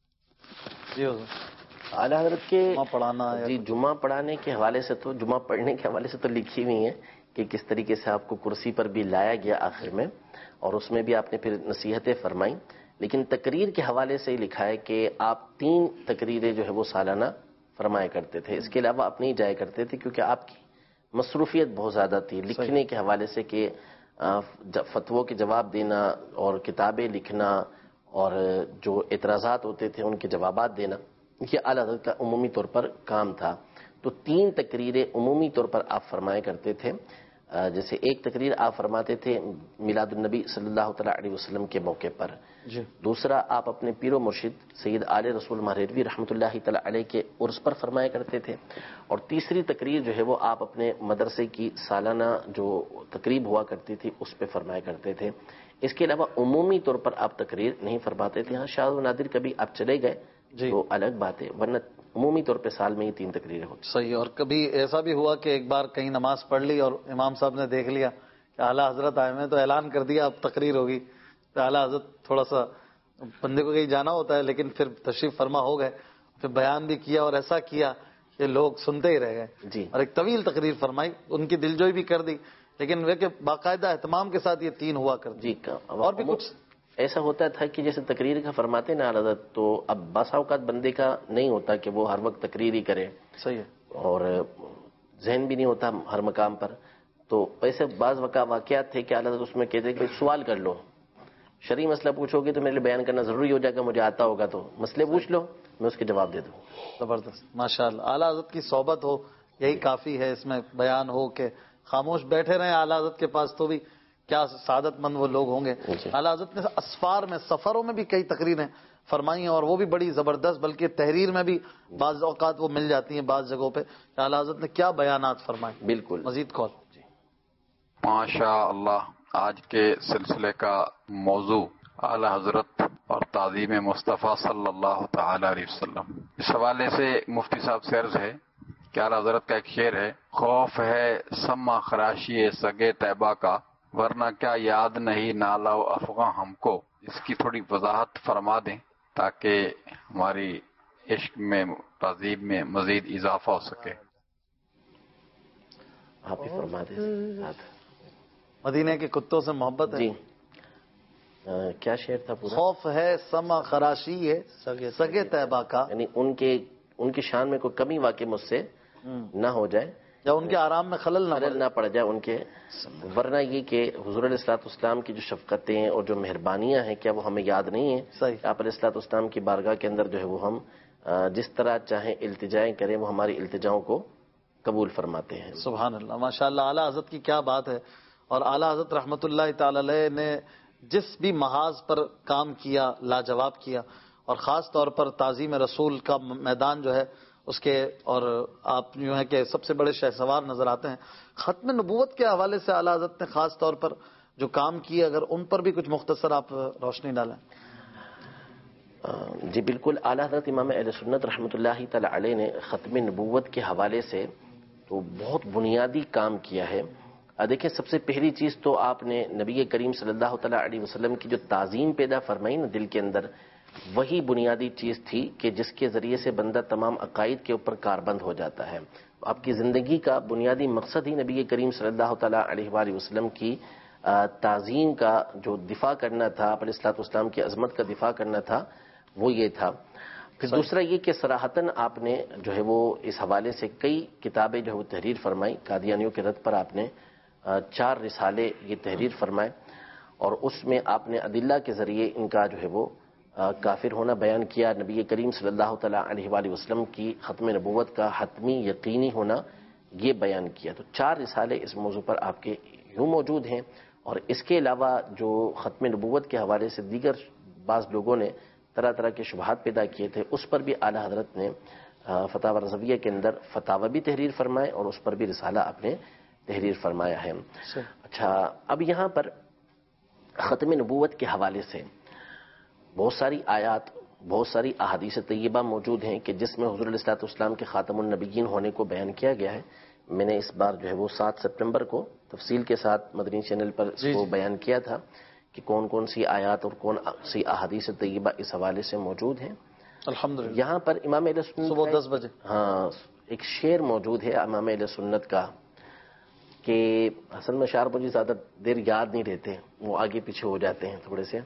جی اعلیٰ حضرت کے جمعہ پڑھانا جی جمعہ پڑھانے کے حوالے سے تو جمعہ پڑھنے کے حوالے سے تو لکھی ہوئی ہیں کہ کس طریقے سے آپ کو کرسی پر بھی لایا گیا آخر میں، اور اس میں بھی آپ نے پھر نصیحتیں فرمائیں، لیکن تقریر کے حوالے سے ہی لکھا ہے کہ آپ تین تقریریں جو ہے وہ سالانہ فرمایا کرتے تھے، اس کے علاوہ آپ نہیں جایا کرتے تھے کیونکہ آپ کی مصروفیت بہت زیادہ تھی لکھنے کے حوالے سے، کہ فتووں کے جواب دینا اور کتابیں لکھنا اور جو اعتراضات ہوتے تھے ان کے جوابات دینا، یہ اعلیٰ حضرت کا عمومی طور پر کام تھا۔ تو تین تقریریں عمومی طور پر آپ فرمایا کرتے تھے، جیسے ایک تقریر آپ فرماتے تھے میلاد النبی صلی اللہ تعالی علیہ وسلم کے موقع پر، جی۔ دوسرا آپ اپنے پیر و مرشد سید آل رسول مہریروی رحمۃ اللہ تعالی علیہ کے عرس پر فرمایا کرتے تھے، اور تیسری تقریر جو ہے وہ آپ اپنے مدرسے کی سالانہ جو تقریب ہوا کرتی تھی اس پہ فرمایا کرتے تھے۔ اس کے علاوہ عمومی طور پر آپ تقریر نہیں فرماتے تھے، ہاں شاذ و نادر کبھی آپ چلے گئے جی تو الگ بات ہے، ورنہ عمومی طور پہ سال میں ہی تین تقریریں ہوتی۔ صحیح۔ اور کبھی ایسا بھی ہوا کہ ایک بار کہیں نماز پڑھ لی اور امام صاحب نے دیکھ لیا کہ اعلیٰ حضرت آئے ہوئے، تو اعلان کر دیا اب تقریر ہوگی، تو اعلیٰ حضرت تھوڑا سا بندے کو کہیں جانا ہوتا ہے لیکن پھر تشریف فرما ہو گئے، پھر بیان بھی کیا اور ایسا کیا کہ لوگ سنتے ہی رہ گئے جی، اور ایک طویل تقریر فرمائی، ان کی دلجوئی بھی کر دی، لیکن وہ کہ باقاعدہ اہتمام کے ساتھ یہ تین ہوا کرتی۔ جی اور بھی کچھ ایسا ہوتا تھا کہ جیسے تقریر کا فرماتے نا حضرت، تو اب بعض اوقات بندے کا نہیں ہوتا کہ وہ ہر وقت تقریر ہی کرے، صحیح ہے، اور ذہن بھی نہیں ہوتا ہر مقام پر، تو ایسے بعض واقعات تھے کہ حضرت اس میں کہتے کہ سوال کر لو، شرعی مسئلہ پوچھو گے تو میرے لیے بیان کرنا ضروری ہو جائے گا، مجھے آتا ہوگا تو مسئلے پوچھ لو میں اس کے جواب دے دوں۔ زبردست، ماشاءاللہ۔ اعلیٰ حضرت کی صحبت ہو یہی کافی ہے، اس میں بیان ہو کہ خاموش بیٹھے رہیں اعلیٰ حضرت کے پاس تو بھی کیا سعادت مند وہ لوگ ہوں گے۔ اعلیٰ حضرت نے اسفار میں سفروں میں بھی کئی تقریریں فرمائی ہیں، اور وہ بھی بڑی زبردست، بلکہ تحریر میں بھی بعض اوقات وہ مل جاتی ہیں بعض جگہوں پہ، اعلیٰ حضرت نے کیا بیانات فرمائے۔ بالکل، مزید کال۔ ماشاء اللہ، آج کے سلسلے کا موضوع اعلیٰ حضرت اور تعظیم مصطفیٰ صلی اللہ تعالی علیہ وسلم۔ اس حوالے سے مفتی صاحب سے عرض ہے کہ اعلیٰ حضرت کا ایک شعر ہے، خوف ہے سما خراشی سگے طیبہ کا، ورنہ کیا یاد نہیں نالا و افغاں ہم کو۔ اس کی تھوڑی وضاحت فرما دیں تاکہ ہماری عشق میں تعظیم میں مزید اضافہ ہو سکے۔ آپ ہی فرما دیں۔ مدینے کے کتوں سے محبت ہے جی کیا شعر تھا پورا؟ خوف ہے سما خراشی ہے سگے طیبہ کا، یعنی ان کے ان کی شان میں کوئی کمی واقع مجھ سے نہ ہو جائے یا ان کے آرام میں خلل نہ خلل نہ پڑ جائے ان کے، ورنہ یہ کہ حضور علیہ الصلوۃ والسلام کی جو شفقتیں اور جو مہربانیاں ہیں کیا وہ ہمیں یاد نہیں ہیں؟ صحیح۔ آپ علیہ الصلوۃ والسلام کی بارگاہ کے اندر جو ہے وہ ہم جس طرح چاہیں التجائیں کریں وہ ہماری التجاؤں کو قبول فرماتے ہیں۔ سبحان اللہ، ماشاء اللہ، اعلیٰ حضرت کی کیا بات ہے۔ اور اعلیٰ حضرت رحمۃ اللہ تعالی علیہ نے جس بھی محاذ پر کام کیا لاجواب کیا، اور خاص طور پر تعظیم رسول کا میدان جو ہے اس کے، اور آپ یوں ہے کہ سب سے بڑے شہسوار نظر آتے ہیں۔ ختم نبوت کے حوالے سے اعلیٰ حضرت نے خاص طور پر جو کام کیے، اگر ان پر بھی کچھ مختصر آپ روشنی ڈالیں۔ جی بالکل، اعلیٰ حضرت امام اہل سنت رحمۃ اللہ تعالی علیہ نے ختم نبوت کے حوالے سے تو بہت بنیادی کام کیا ہے۔ دیکھیں، سب سے پہلی چیز تو آپ نے نبی کریم صلی اللہ تعالی علیہ وسلم کی جو تعظیم پیدا فرمائی نا دل کے اندر، وہی بنیادی چیز تھی کہ جس کے ذریعے سے بندہ تمام عقائد کے اوپر کاربند ہو جاتا ہے۔ آپ کی زندگی کا بنیادی مقصد ہی نبی کریم صلی اللہ تعالی علیہ وآلہ وسلم کی تعظیم کا جو دفاع کرنا تھا، آپ علیہ الصلوۃ والسلام کی عظمت کا دفاع کرنا تھا، وہ یہ تھا۔ پھر دوسرا یہ کہ صراحتاً آپ نے جو ہے وہ اس حوالے سے کئی کتابیں جو ہے وہ تحریر فرمائی۔ قادیانیوں کے رد پر آپ نے چار رسالے یہ تحریر فرمائے، اور اس میں آپ نے ادلہ کے ذریعے ان کا جو ہے وہ کافر ہونا بیان کیا، نبی کریم صلی اللہ تعالیٰ علیہ وآلہ وسلم کی ختم نبوت کا حتمی یقینی ہونا یہ بیان کیا۔ تو چار رسالے اس موضوع پر آپ کے یوں موجود ہیں، اور اس کے علاوہ جو ختم نبوت کے حوالے سے دیگر بعض لوگوں نے طرح طرح کے شبہات پیدا کیے تھے، اس پر بھی اعلیٰ حضرت نے فتاوی رضویہ کے اندر فتاوی بھی تحریر فرمائے، اور اس پر بھی رسالہ آپ نے تحریر فرمایا ہے۔ اچھا، اب یہاں پر ختم نبوت کے حوالے سے بہت ساری آیات، بہت ساری احادیث طیبہ موجود ہیں کہ جس میں حضور علیہ الصلوۃ والسلام کے خاتم النبیین ہونے کو بیان کیا گیا ہے۔ میں نے اس بار جو ہے وہ سات ستمبر کو تفصیل کے ساتھ مدنی چینل پر اس کو بیان کیا تھا کہ کون کون سی آیات اور کون سی احادیث طیبہ اس حوالے سے موجود ہیں۔ الحمدللہ یہاں پر امام اہل سنت صبح دس بجے ہاں ایک شعر موجود ہے امام اہل سنت کا کہ حسن مشار مجھے زیادہ دیر یاد نہیں رہتے، وہ آگے پیچھے ہو جاتے ہیں تھوڑے سے۔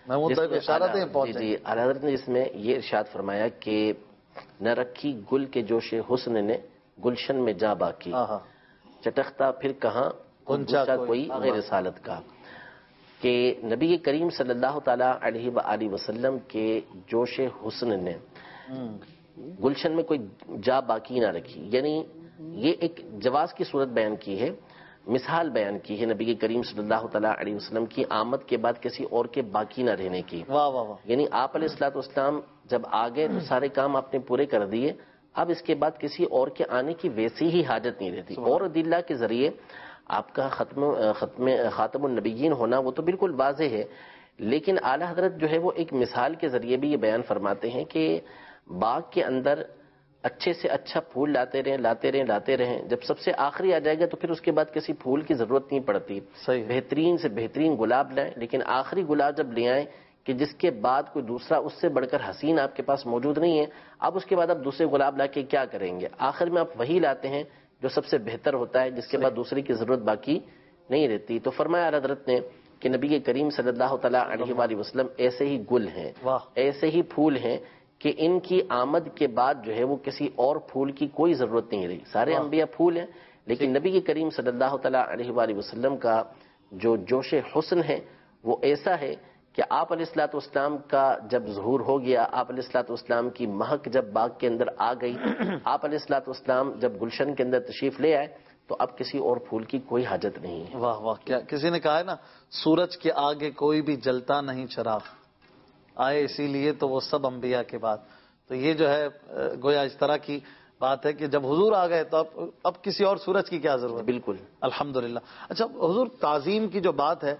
جی اعلیٰ حضرت نے جس میں یہ ارشاد فرمایا کہ نہ رکھی گل کے جوش حسن نے گلشن میں جا باقی، چٹکتا پھر کہاں گنچا کوئی غیر رسالت کا، کہ نبی کریم صلی اللہ تعالی علیہ وآلہ وسلم کے جوش حسن نے گلشن میں کوئی جا باقی نہ رکھی، یعنی یہ ایک جواز کی صورت بیان کی ہے، مثال بیان کی ہے نبی کریم صلی اللہ تعالیٰ علیہ وسلم کی آمد کے بعد کسی اور کے باقی نہ رہنے کی۔ واہ واہ واہ، یعنی آپ علیہ الصلوۃ والسلام جب آ گئے تو سارے کام آپ نے پورے کر دیے، اب اس کے بعد کسی اور کے آنے کی ویسی ہی حاجت نہیں رہتی، اور ادلہ کے ذریعے آپ کا ختم ختم خاتم النبیین ہونا وہ تو بالکل واضح ہے، لیکن اعلیٰ حضرت جو ہے وہ ایک مثال کے ذریعے بھی یہ بیان فرماتے ہیں کہ باغ کے اندر اچھے سے اچھا پھول لاتے رہیں لاتے رہیں لاتے رہیں، جب سب سے آخری آ جائے گا تو پھر اس کے بعد کسی پھول کی ضرورت نہیں پڑتی، بہترین سے بہترین گلاب لائیں، لیکن آخری گلاب جب لے آئیں کہ جس کے بعد کوئی دوسرا اس سے بڑھ کر حسین آپ کے پاس موجود نہیں ہے، اب اس کے بعد آپ دوسرے گلاب لا کے کیا کریں گے؟ آخر میں آپ وہی لاتے ہیں جو سب سے بہتر ہوتا ہے، جس کے بعد دوسری کی ضرورت باقی نہیں رہتی۔ تو فرمایا اعلیٰ حضرت نے کہ نبی کریم صلی اللہ تعالیٰ علیہ وآلہ وسلم ایسے ہی گل ہیں، ایسے ہی پھول ہیں کہ ان کی آمد کے بعد جو ہے وہ کسی اور پھول کی کوئی ضرورت نہیں رہی۔ سارے انبیاء پھول ہیں، لیکن نبی کریم صلی اللہ تعالیٰ علیہ وآلہ وسلم کا جو جوش حسن ہے وہ ایسا ہے کہ آپ علیہ الصلوۃ والسلام کا جب ظہور ہو گیا، آپ علیہ الصلوۃ والسلام کی مہک جب باغ کے اندر آ گئی، آپ علیہ الصلوۃ والسلام جب گلشن کے اندر تشریف لے آئے تو اب کسی اور پھول کی کوئی حاجت نہیں ہے۔ واہ واہ، کیا کسی نے کہا ہے نا، سورج کے آگے کوئی بھی جلتا نہیں چراغ، آئے اسی لیے تو وہ سب انبیاء کے بعد۔ تو یہ جو ہے گویا اس طرح کی بات ہے کہ جب حضور آ گئے تو اب اب کسی اور سورج کی کیا ضرورت؟ بالکل، الحمدللہ۔ اچھا حضور، تعظیم کی جو بات ہے،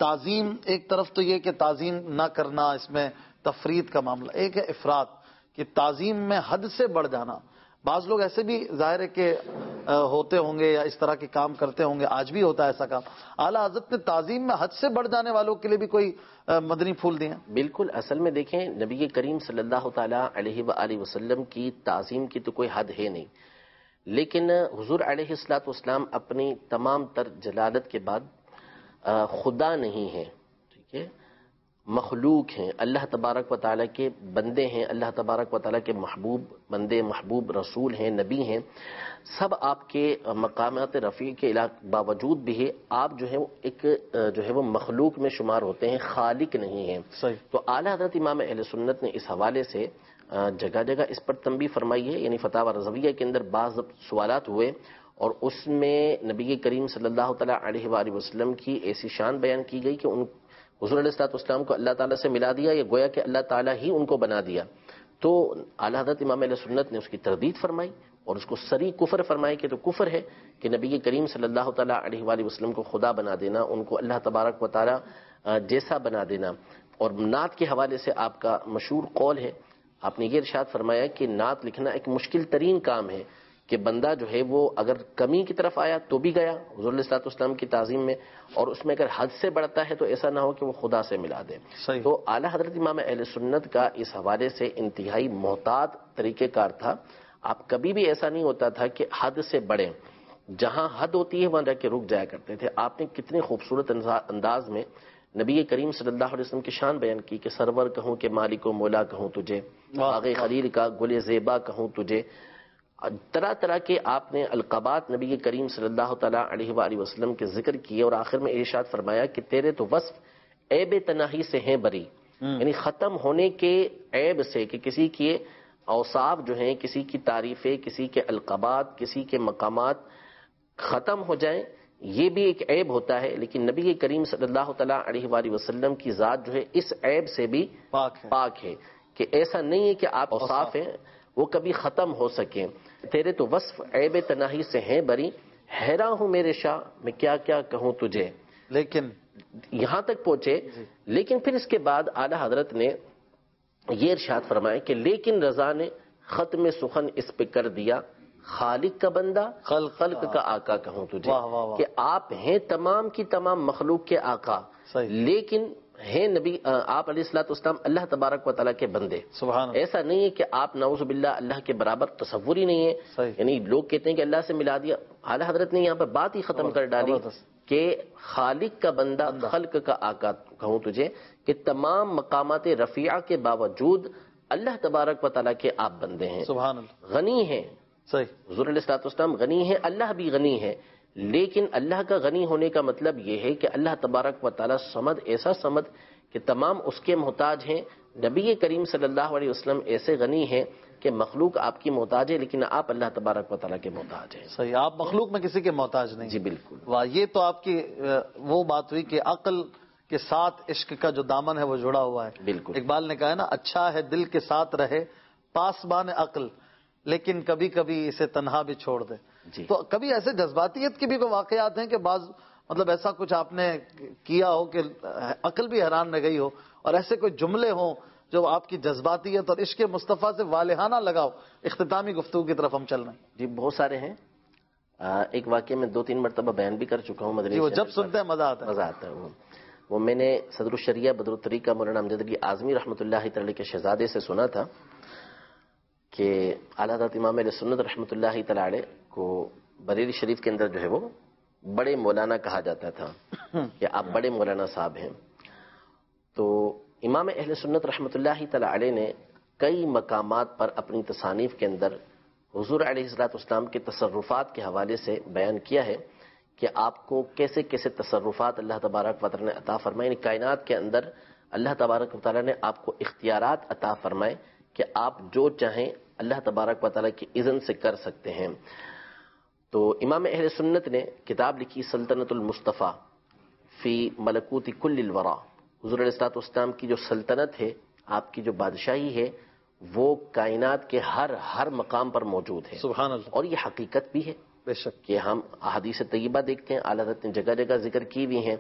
تعظیم ایک طرف تو یہ کہ تعظیم نہ کرنا، اس میں تفرید کا معاملہ، ایک ہے افراط کہ تعظیم میں حد سے بڑھ جانا. بعض لوگ ایسے بھی ظاہر ہے کہ ہوتے ہوں گے یا اس طرح کے کام کرتے ہوں گے، آج بھی ہوتا ہے ایسا کام. اعلیٰ حضرت نے تعظیم میں حد سے بڑھ جانے والوں کے لیے بھی کوئی مدنی پھول دیے؟ بالکل. اصل میں دیکھیں، نبی کریم صلی اللہ تعالیٰ علیہ وآلہ وسلم کی تعظیم کی تو کوئی حد ہے نہیں، لیکن حضور علیہ الصلوۃ والسلام اپنی تمام تر جلالت کے بعد خدا نہیں ہیں، ٹھیک ہے، مخلوق ہیں، اللہ تبارک و تعالیٰ کے بندے ہیں، اللہ تبارک و تعالیٰ کے محبوب بندے، محبوب رسول ہیں، نبی ہیں. سب آپ کے مقامات رفیع کے باوجود بھی ہے آپ جو ہے وہ ایک جو ہے وہ مخلوق میں شمار ہوتے ہیں، خالق نہیں ہیں. صحیح. تو اعلیٰ حضرت امام اہل سنت نے اس حوالے سے جگہ جگہ اس پر تنبیہ فرمائی ہے. یعنی فتاوی رضویہ کے اندر بعض سوالات ہوئے اور اس میں نبی کریم صلی اللہ تعالیٰ علیہ وآلہ وسلم کی ایسی شان بیان کی گئی کہ ان حضور علیہ الصلوۃ والسلام کو اللہ تعالیٰ سے ملا دیا، یا گویا کہ اللہ تعالیٰ ہی ان کو بنا دیا. تو اعلیٰ حضرت امام علیہ سنت نے اس کی تردید فرمائی اور اس کو سری کفر فرمائی کہ تو کفر ہے کہ نبی کریم صلی اللہ تعالیٰ علیہ وآلہ وسلم کو خدا بنا دینا، ان کو اللہ تبارک و تعالیٰ جیسا بنا دینا. اور نعت کے حوالے سے آپ کا مشہور قول ہے، آپ نے یہ ارشاد فرمایا کہ نعت لکھنا ایک مشکل ترین کام ہے، کہ بندہ جو ہے وہ اگر کمی کی طرف آیا تو بھی گیا حضور علیہ الصلوۃ والسلام کی تعظیم میں، اور اس میں اگر حد سے بڑھتا ہے تو ایسا نہ ہو کہ وہ خدا سے ملا دے. صحیح. تو اعلیٰ حضرت امام اہل سنت کا اس حوالے سے انتہائی محتاط طریقہ کار تھا. آپ کبھی بھی ایسا نہیں ہوتا تھا کہ حد سے بڑھیں، جہاں حد ہوتی ہے وہاں رہ کے رک جایا کرتے تھے. آپ نے کتنے خوبصورت انداز میں نبی کریم صلی اللہ علیہ وسلم کی شان بیان کی کہ سرور کہوں کہ مالک و مولا کہوں تجھے، باغ خلیل کا گل زیبا کہوں تجھے. طرح طرح کے آپ نے القابات نبی کریم صلی اللہ تعالیٰ علیہ وآلہ وسلم کے ذکر کیے، اور آخر میں ارشاد فرمایا کہ تیرے تو وصف عیب تناہی سے ہیں بری، یعنی ختم ہونے کے عیب سے، کہ کسی کے اوصاف جو ہیں، کسی کی تعریفیں، کسی کے القابات، کسی کے مقامات ختم ہو جائیں، یہ بھی ایک عیب ہوتا ہے. لیکن نبی کریم صلی اللہ تعالیٰ علیہ وآلہ وسلم کی ذات جو ہے اس عیب سے بھی پاک ہے, پاک ہے کہ ایسا نہیں ہے کہ آپ اوصاف ہیں وہ کبھی ختم ہو سکیں. تیرے تو وصف عیب تناہی سے ہیں بری، حیران ہوں میرے شاہ میں کیا کیا کہوں تجھے. لیکن یہاں تک پہنچے. لیکن پھر اس کے بعد اعلی حضرت نے یہ ارشاد فرمایا کہ لیکن رضا نے ختم سخن اس پہ کر دیا، خالق کا بندہ خلق خلق کا آقا کہوں تجھے. واہ واہ واہ. کہ آپ ہیں تمام کی تمام مخلوق کے آقا، لیکن ہیں نبی آپ علیہ الصلوۃ والسلام اللہ تبارک و تعالیٰ کے بندے. سبحان اللہ. ایسا نہیں ہے کہ آپ نعوذ باللہ اللہ کے برابر، تصور ہی نہیں ہے. یعنی لوگ کہتے ہیں کہ اللہ سے ملا دیا. اعلیٰ حضرت نے یہاں پر بات ہی ختم کر ڈالی کہ خالق کا بندہ خلق کا آقا کہوں تجھے، کہ تمام مقامات رفیعہ کے باوجود اللہ تبارک و تعالیٰ کے آپ بندے ہیں. سبحان اللہ. غنی ہیں. صحیح. حضور علیہ الصلوۃ والسلام غنی ہیں، اللہ بھی غنی ہے. لیکن اللہ کا غنی ہونے کا مطلب یہ ہے کہ اللہ تبارک و تعالیٰ صمد، ایسا صمد کہ تمام اس کے محتاج ہیں. نبی کریم صلی اللہ علیہ وسلم ایسے غنی ہیں کہ مخلوق آپ کی محتاج ہے، لیکن آپ اللہ تبارک و تعالیٰ کے محتاج ہیں. صحیح. آپ مخلوق میں کسی کے محتاج نہیں. جی بالکل. واہ. یہ تو آپ کی وہ بات ہوئی کہ عقل کے ساتھ عشق کا جو دامن ہے وہ جڑا ہوا ہے. بالکل. اقبال نے کہا ہے نا، اچھا ہے دل کے ساتھ رہے پاسبان عقل، لیکن کبھی کبھی اسے تنہا بھی چھوڑ دے. جی. تو کبھی ایسے جذباتیت کے بھی کوئی واقعات ہیں کہ بعض مطلب ایسا کچھ آپ نے کیا ہو کہ عقل بھی حیران رہ گئی ہو، اور ایسے کوئی جملے ہوں جو آپ کی جذباتیت اور عشق مصطفیٰ سے والہانہ لگاؤ؟ اختتامی گفتگو کی طرف ہم چل رہے ہیں. جی بہت سارے ہیں. ایک واقعہ میں دو تین مرتبہ بیان بھی کر چکا ہوں مدنی. وہ جب سنتے ہیں مزہ آتا ہے. مزہ آتا ہے. وہ میں نے صدر الشریعہ بدر الطریقہ مولانا امجد علی اعظمی رحمۃ اللہ تعالی کے شہزادے سے سنا تھا کہ اعلیٰ حضرت امام علیہ سنت رحمۃ اللہ تعالی علیہ کو بریلی شریف کے اندر جو ہے وہ بڑے مولانا کہا جاتا تھا کہ آپ بڑے مولانا صاحب ہیں. تو امام اہل سنت رحمۃ اللہ تعالی علیہ نے کئی مقامات پر اپنی تصانیف کے اندر حضور علیہ الصلوۃ والسلام کے تصرفات کے حوالے سے بیان کیا ہے کہ آپ کو کیسے کیسے تصرفات اللہ تبارک و تعالی نے عطا فرمائے. یعنی کائنات کے اندر اللہ تبارک و تعالی نے آپ کو اختیارات عطا فرمائے کہ آپ جو چاہیں اللہ تبارک و تعالی کی اذن سے کر سکتے ہیں. تو امام اہل سنت نے کتاب لکھی سلطنت المصطفیٰ فی ملکوت کل الورا. حضور علیہ الصلوۃ والسلام کی جو سلطنت ہے، آپ کی جو بادشاہی ہے، وہ کائنات کے ہر ہر مقام پر موجود ہے. سبحان اللہ. اور یہ حقیقت بھی ہے بے شک کہ ہم احادیث طیبہ دیکھتے ہیں، اعلیٰ حضرت نے جگہ جگہ ذکر کی بھی ہیں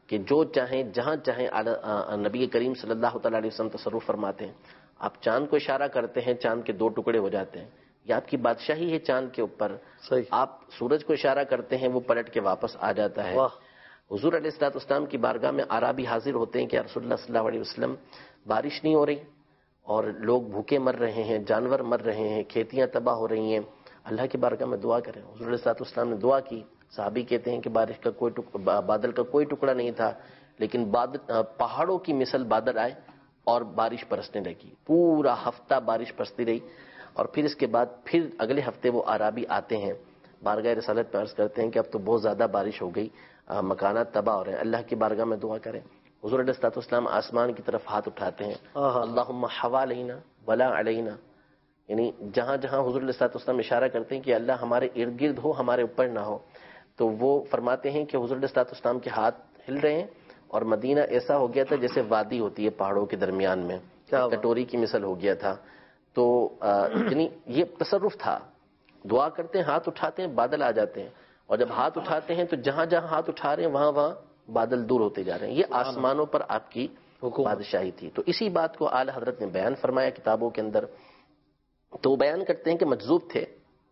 کہ جو چاہیں جہاں چاہیں نبی کریم صلی اللہ تعالی علیہ وسلم تصرف فرماتے ہیں. آپ چاند کو اشارہ کرتے ہیں, چاند کے دو ٹکڑے ہو جاتے ہیں, یہ آپ کی بادشاہی ہے چاند کے اوپر. آپ سورج کو اشارہ کرتے ہیں, وہ پلٹ کے واپس آ جاتا ہے. حضور علیہ الصلوۃ والسلام کی بارگاہ میں اعرابی حاضر ہوتے ہیں کہ رسول اللہ صلی اللہ علیہ وسلم بارش نہیں ہو رہی اور لوگ بھوکے مر رہے ہیں, جانور مر رہے ہیں, کھیتیاں تباہ ہو رہی ہیں, اللہ کی بارگاہ میں دعا کریں. حضور علیہ الصلوۃ والسلام نے دعا کی. صحابی کہتے ہیں کہ بارش کا کوئی بادل کا کوئی ٹکڑا نہیں تھا, لیکن بادل پہاڑوں کی مثل بادل آئے اور بارش برسنے لگی. پورا ہفتہ بارش برستی رہی. اور پھر اس کے بعد پھر اگلے ہفتے وہ اعرابی آتے ہیں, بارگاہ رسالت میں عرض کرتے ہیں کہ اب تو بہت زیادہ بارش ہو گئی, مکانات تباہ ہو رہے ہیں, اللہ کی بارگاہ میں دعا کریں. حضور علیہ الصلوۃ والسلام آسمان کی طرف ہاتھ اٹھاتے ہیں, اللہم حوالینا ولا علینا, یعنی جہاں جہاں حضور علیہ الصلوۃ والسلام اشارہ کرتے ہیں کہ اللہ ہمارے ارد گرد ہو, ہمارے اوپر نہ ہو, تو وہ فرماتے ہیں کہ حضور علیہ الصلوۃ والسلام کے ہاتھ ہل رہے ہیں اور مدینہ ایسا ہو گیا تھا جیسے وادی ہوتی ہے پہاڑوں کے درمیان میں, کٹوری کی مثل ہو گیا تھا. تو یعنی یہ تصرف تھا. دعا کرتے ہیں, ہاتھ اٹھاتے ہیں, بادل آ جاتے ہیں, اور جب ہاتھ اٹھاتے ہیں تو جہاں جہاں ہاتھ اٹھا رہے ہیں وہاں وہاں بادل دور ہوتے جا رہے ہیں. یہ آسمانوں پر آپ کی بادشاہی تھی. تو اسی بات کو اعلی حضرت نے بیان فرمایا کتابوں کے اندر. تو وہ بیان کرتے ہیں کہ مجذوب تھے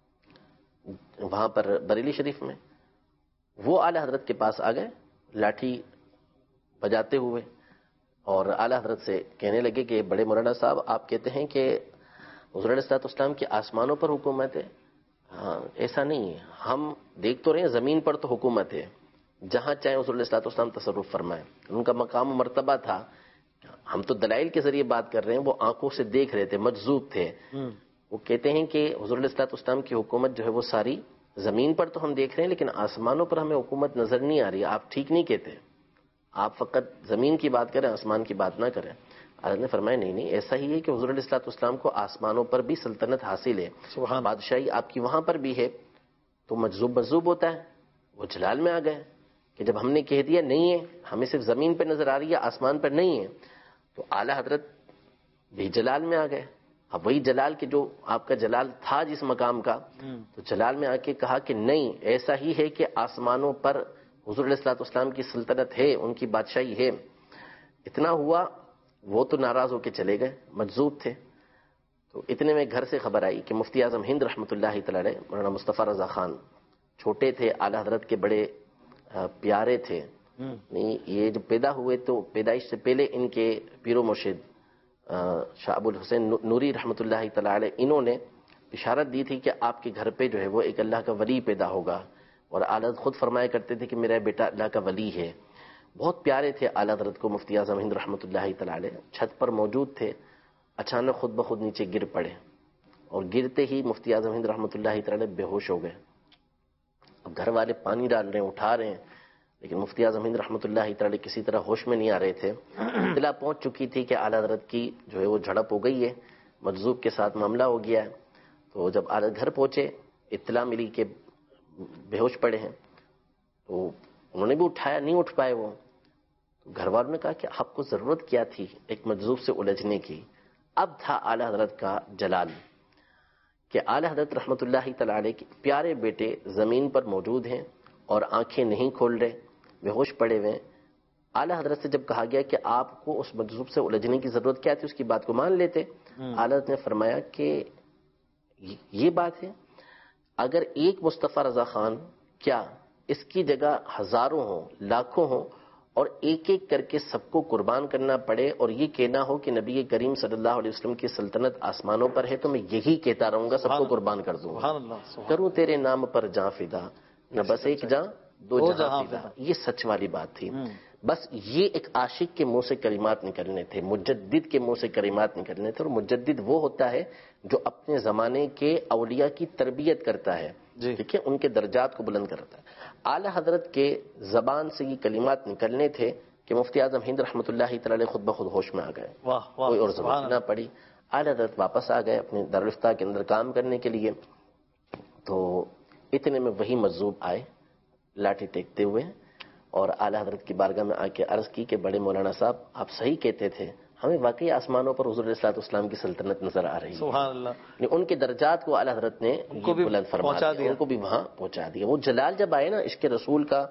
وہاں پر بریلی شریف میں, وہ اعلی حضرت کے پاس آ گئے لاٹھی بجاتے ہوئے, اور اعلی حضرت سے کہنے لگے کہ بڑے مولانا صاحب آپ کہتے ہیں کہ حضور علیہ الصلوۃ والسلام کی آسمانوں پر حکومت ہے. ہاں ایسا نہیں ہے, ہم دیکھ تو رہے ہیں زمین پر تو حکومت ہے, جہاں چاہیں حضور علیہ الصلوۃ والسلام تصرف فرمائیں. ان کا مقام و مرتبہ تھا. ہم تو دلائل کے ذریعے بات کر رہے ہیں, وہ آنکھوں سے دیکھ رہے تھے, مجذوب تھے. وہ کہتے ہیں کہ حضور علیہ الصلوۃ والسلام کی حکومت جو ہے وہ ساری زمین پر تو ہم دیکھ رہے ہیں, لیکن آسمانوں پر ہمیں حکومت نظر نہیں آ رہی. آپ ٹھیک نہیں کہتے, آپ فقط زمین کی بات کریں, آسمان کی بات نہ کریں. حضرت نے فرمایا نہیں نہیں, ایسا ہی ہے کہ حضور علیہ الصلوۃ والسلام کو آسمانوں پر بھی سلطنت حاصل ہے, بادشاہی آپ کی وہاں پر بھی ہے. تو مجذوب مجذوب ہوتا ہے. وہ جلال میں آ گئے کہ جب ہم نے کہہ دیا نہیں ہے, ہمیں صرف زمین پہ نظر آ رہی ہے, آسمان پر نہیں ہے, تو اعلی حضرت بھی جلال میں آ گئے. اب وہی جلال کے جو آپ کا جلال تھا جس مقام کا, تو جلال میں آ کے کہا کہ نہیں, ایسا ہی ہے کہ آسمانوں پر حضور علیہ الصلوۃ والسلام کی سلطنت ہے, ان کی بادشاہی ہے. اتنا ہوا, وہ تو ناراض ہو کے چلے گئے, مجذوب تھے. تو اتنے میں گھر سے خبر آئی کہ مفتی اعظم ہند رحمۃ اللہ تعالی علیہ مولانا مصطفیٰ رضا خان, چھوٹے تھے, اعلی حضرت کے بڑے پیارے تھے. نہیں یہ جو پیدا ہوئے تو پیدائش سے پہلے ان کے پیر و مرشد شاہ ابو الحسین نوری رحمۃ اللہ تعالی علیہ, انہوں نے اشارت دی تھی کہ آپ کے گھر پہ جو ہے وہ ایک اللہ کا ولی پیدا ہوگا. اور اعلی حضرت خود فرمایا کرتے تھے کہ میرا بیٹا اللہ کا ولی ہے. بہت پیارے تھے اعلی حضرت کو مفتی اعظم ہند رحمۃ اللہ تعالی علیہ. چھت پر موجود تھے, اچانک خود بخود نیچے گر پڑے, اور گرتے ہی مفتی اعظم ہند رحمۃ اللہ تعالی علیہ بے ہوش ہو گئے. اب گھر والے پانی ڈال رہے ہیں, اٹھا رہے ہیں, لیکن مفتی اعظم ہند رحمۃ اللہ تعالی کسی طرح ہوش میں نہیں آ رہے تھے. اطلاع پہنچ چکی تھی کہ اعلی حضرت کی جو ہے وہ جھڑپ ہو گئی ہے, مجذوب کے ساتھ معاملہ ہو گیا ہے. تو جب اعلی گھر پہنچے, اطلاع ملی کہ بے ہوش پڑے ہیں, تو انہوں نے بھی اٹھایا, نہیں اٹھ پائے وہ. تو گھر والوں نے کہا کہ آپ کو ضرورت کیا تھی ایک مجذوب سے الجھنے کی. اب تھا اعلی حضرت کا جلال کہ اعلی حضرت رحمۃ اللہ تعالی علیہ کے پیارے بیٹے زمین پر موجود ہیں اور آنکھیں نہیں کھول رہے, بے ہوش پڑے ہوئے. اعلی حضرت سے جب کہا گیا کہ آپ کو اس مجذوب سے الجھنے کی ضرورت کیا تھی, اس کی بات کو مان لیتے. اعلی حضرت نے فرمایا کہ یہ بات ہے, اگر ایک مصطفیٰ رضا خان, کیا اس کی جگہ ہزاروں ہوں, لاکھوں ہوں, اور ایک ایک کر کے سب کو قربان کرنا پڑے, اور یہ کہنا ہو کہ نبی کریم صلی اللہ علیہ وسلم کی سلطنت آسمانوں پر ہے, تو میں یہی کہتا رہوں گا, سب کو قربان کر دوں گا. کروں تیرے نام پر جاں فدا, نہ بس ایک جاں دو جہاں فدا. یہ سچ والی بات تھی. بس یہ ایک عاشق کے منہ سے کلمات نکلنے تھے, مجدد کے منہ سے کلمات نکلنے تھے. اور مجدد وہ ہوتا ہے جو اپنے زمانے کے اولیاء کی تربیت کرتا ہے, ٹھیک ہے, ان کے درجات کو بلند کرتا ہے. اعلی حضرت کے زبان سے یہ کلمات نکلنے تھے کہ مفتی اعظم ہند رحمۃ اللہ تعالی علیہ خود بخود ہوش میں آ گئے, کوئی اور ضرورت نہ پڑی. اعلی حضرت واپس آ گئے اپنے دارالفتہ کے اندر کام کرنے کے لیے. تو اتنے میں وہی مجذوب آئے لاٹھی ٹیکتے ہوئے, اور اعلی حضرت کی بارگاہ میں آ کے عرض کی کہ بڑے مولانا صاحب آپ صحیح کہتے تھے, ہمیں واقعی آسمانوں پر حضور علیہ الصلوۃ والسلام کی سلطنت نظر آ رہی ہے. سبحان اللہ. ان کے درجات کو اعلی حضرت نے بلند فرما دیا, ان کو بھی وہاں پہنچا دیا. وہ جلال جب آئے نا عشق رسول کا,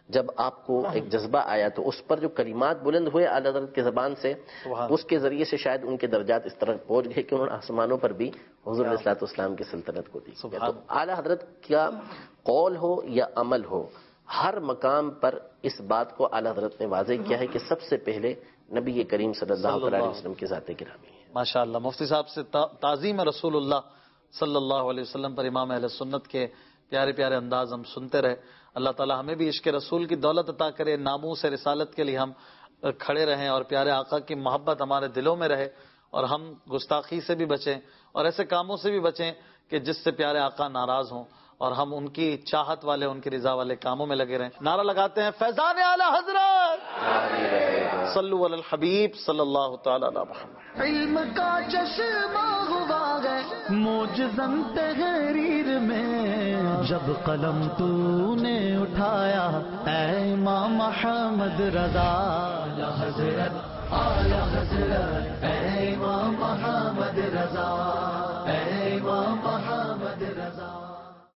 جب آپ کو ایک جذبہ آیا تو اس پر جو کلمات بلند ہوئے اعلیٰ حضرت کی زبان سے، اس کے ذریعے سے شاید ان کے درجات اس طرح پہنچ گئے کہ انہوں نے آسمانوں پر بھی حضور علیہ الصلوۃ والسلام کی سلطنت کو دی. تو اعلیٰ حضرت کا قول ہو یا عمل ہو، ہر مقام پر اس بات کو اعلیٰ حضرت نے واضح کیا ہے کہ سب سے پہلے نبی کریم صلی اللہ علیہ وسلم کی ذات گرامی ہے. ماشاء اللہ. مفتی صاحب سے تعظیم رسول اللہ صلی اللہ علیہ وسلم پر امام اہل سنت کے پیارے پیارے انداز ہم سنتے رہے. اللہ تعالی ہمیں بھی عشق رسول کی دولت عطا کرے، ناموس رسالت کے لیے ہم کھڑے رہیں اور پیارے آقا کی محبت ہمارے دلوں میں رہے، اور ہم گستاخی سے بھی بچیں اور ایسے کاموں سے بھی بچیں کہ جس سے پیارے آقا ناراض ہوں، اور ہم ان کی چاہت والے، ان کی رضا والے کاموں میں لگے رہیں. نعرہ لگاتے ہیں فیضان اعلی حضرت، صلو علی الحبیب صلی اللہ تعالی علی محمد. علم کا چشمہ ہوا ہے معجزن تحریر میں، جب قلم تو نے اٹھایا اے امام محمد رضا. اعلی حضرت، اعلی حضرت، اے امام محمد رضا.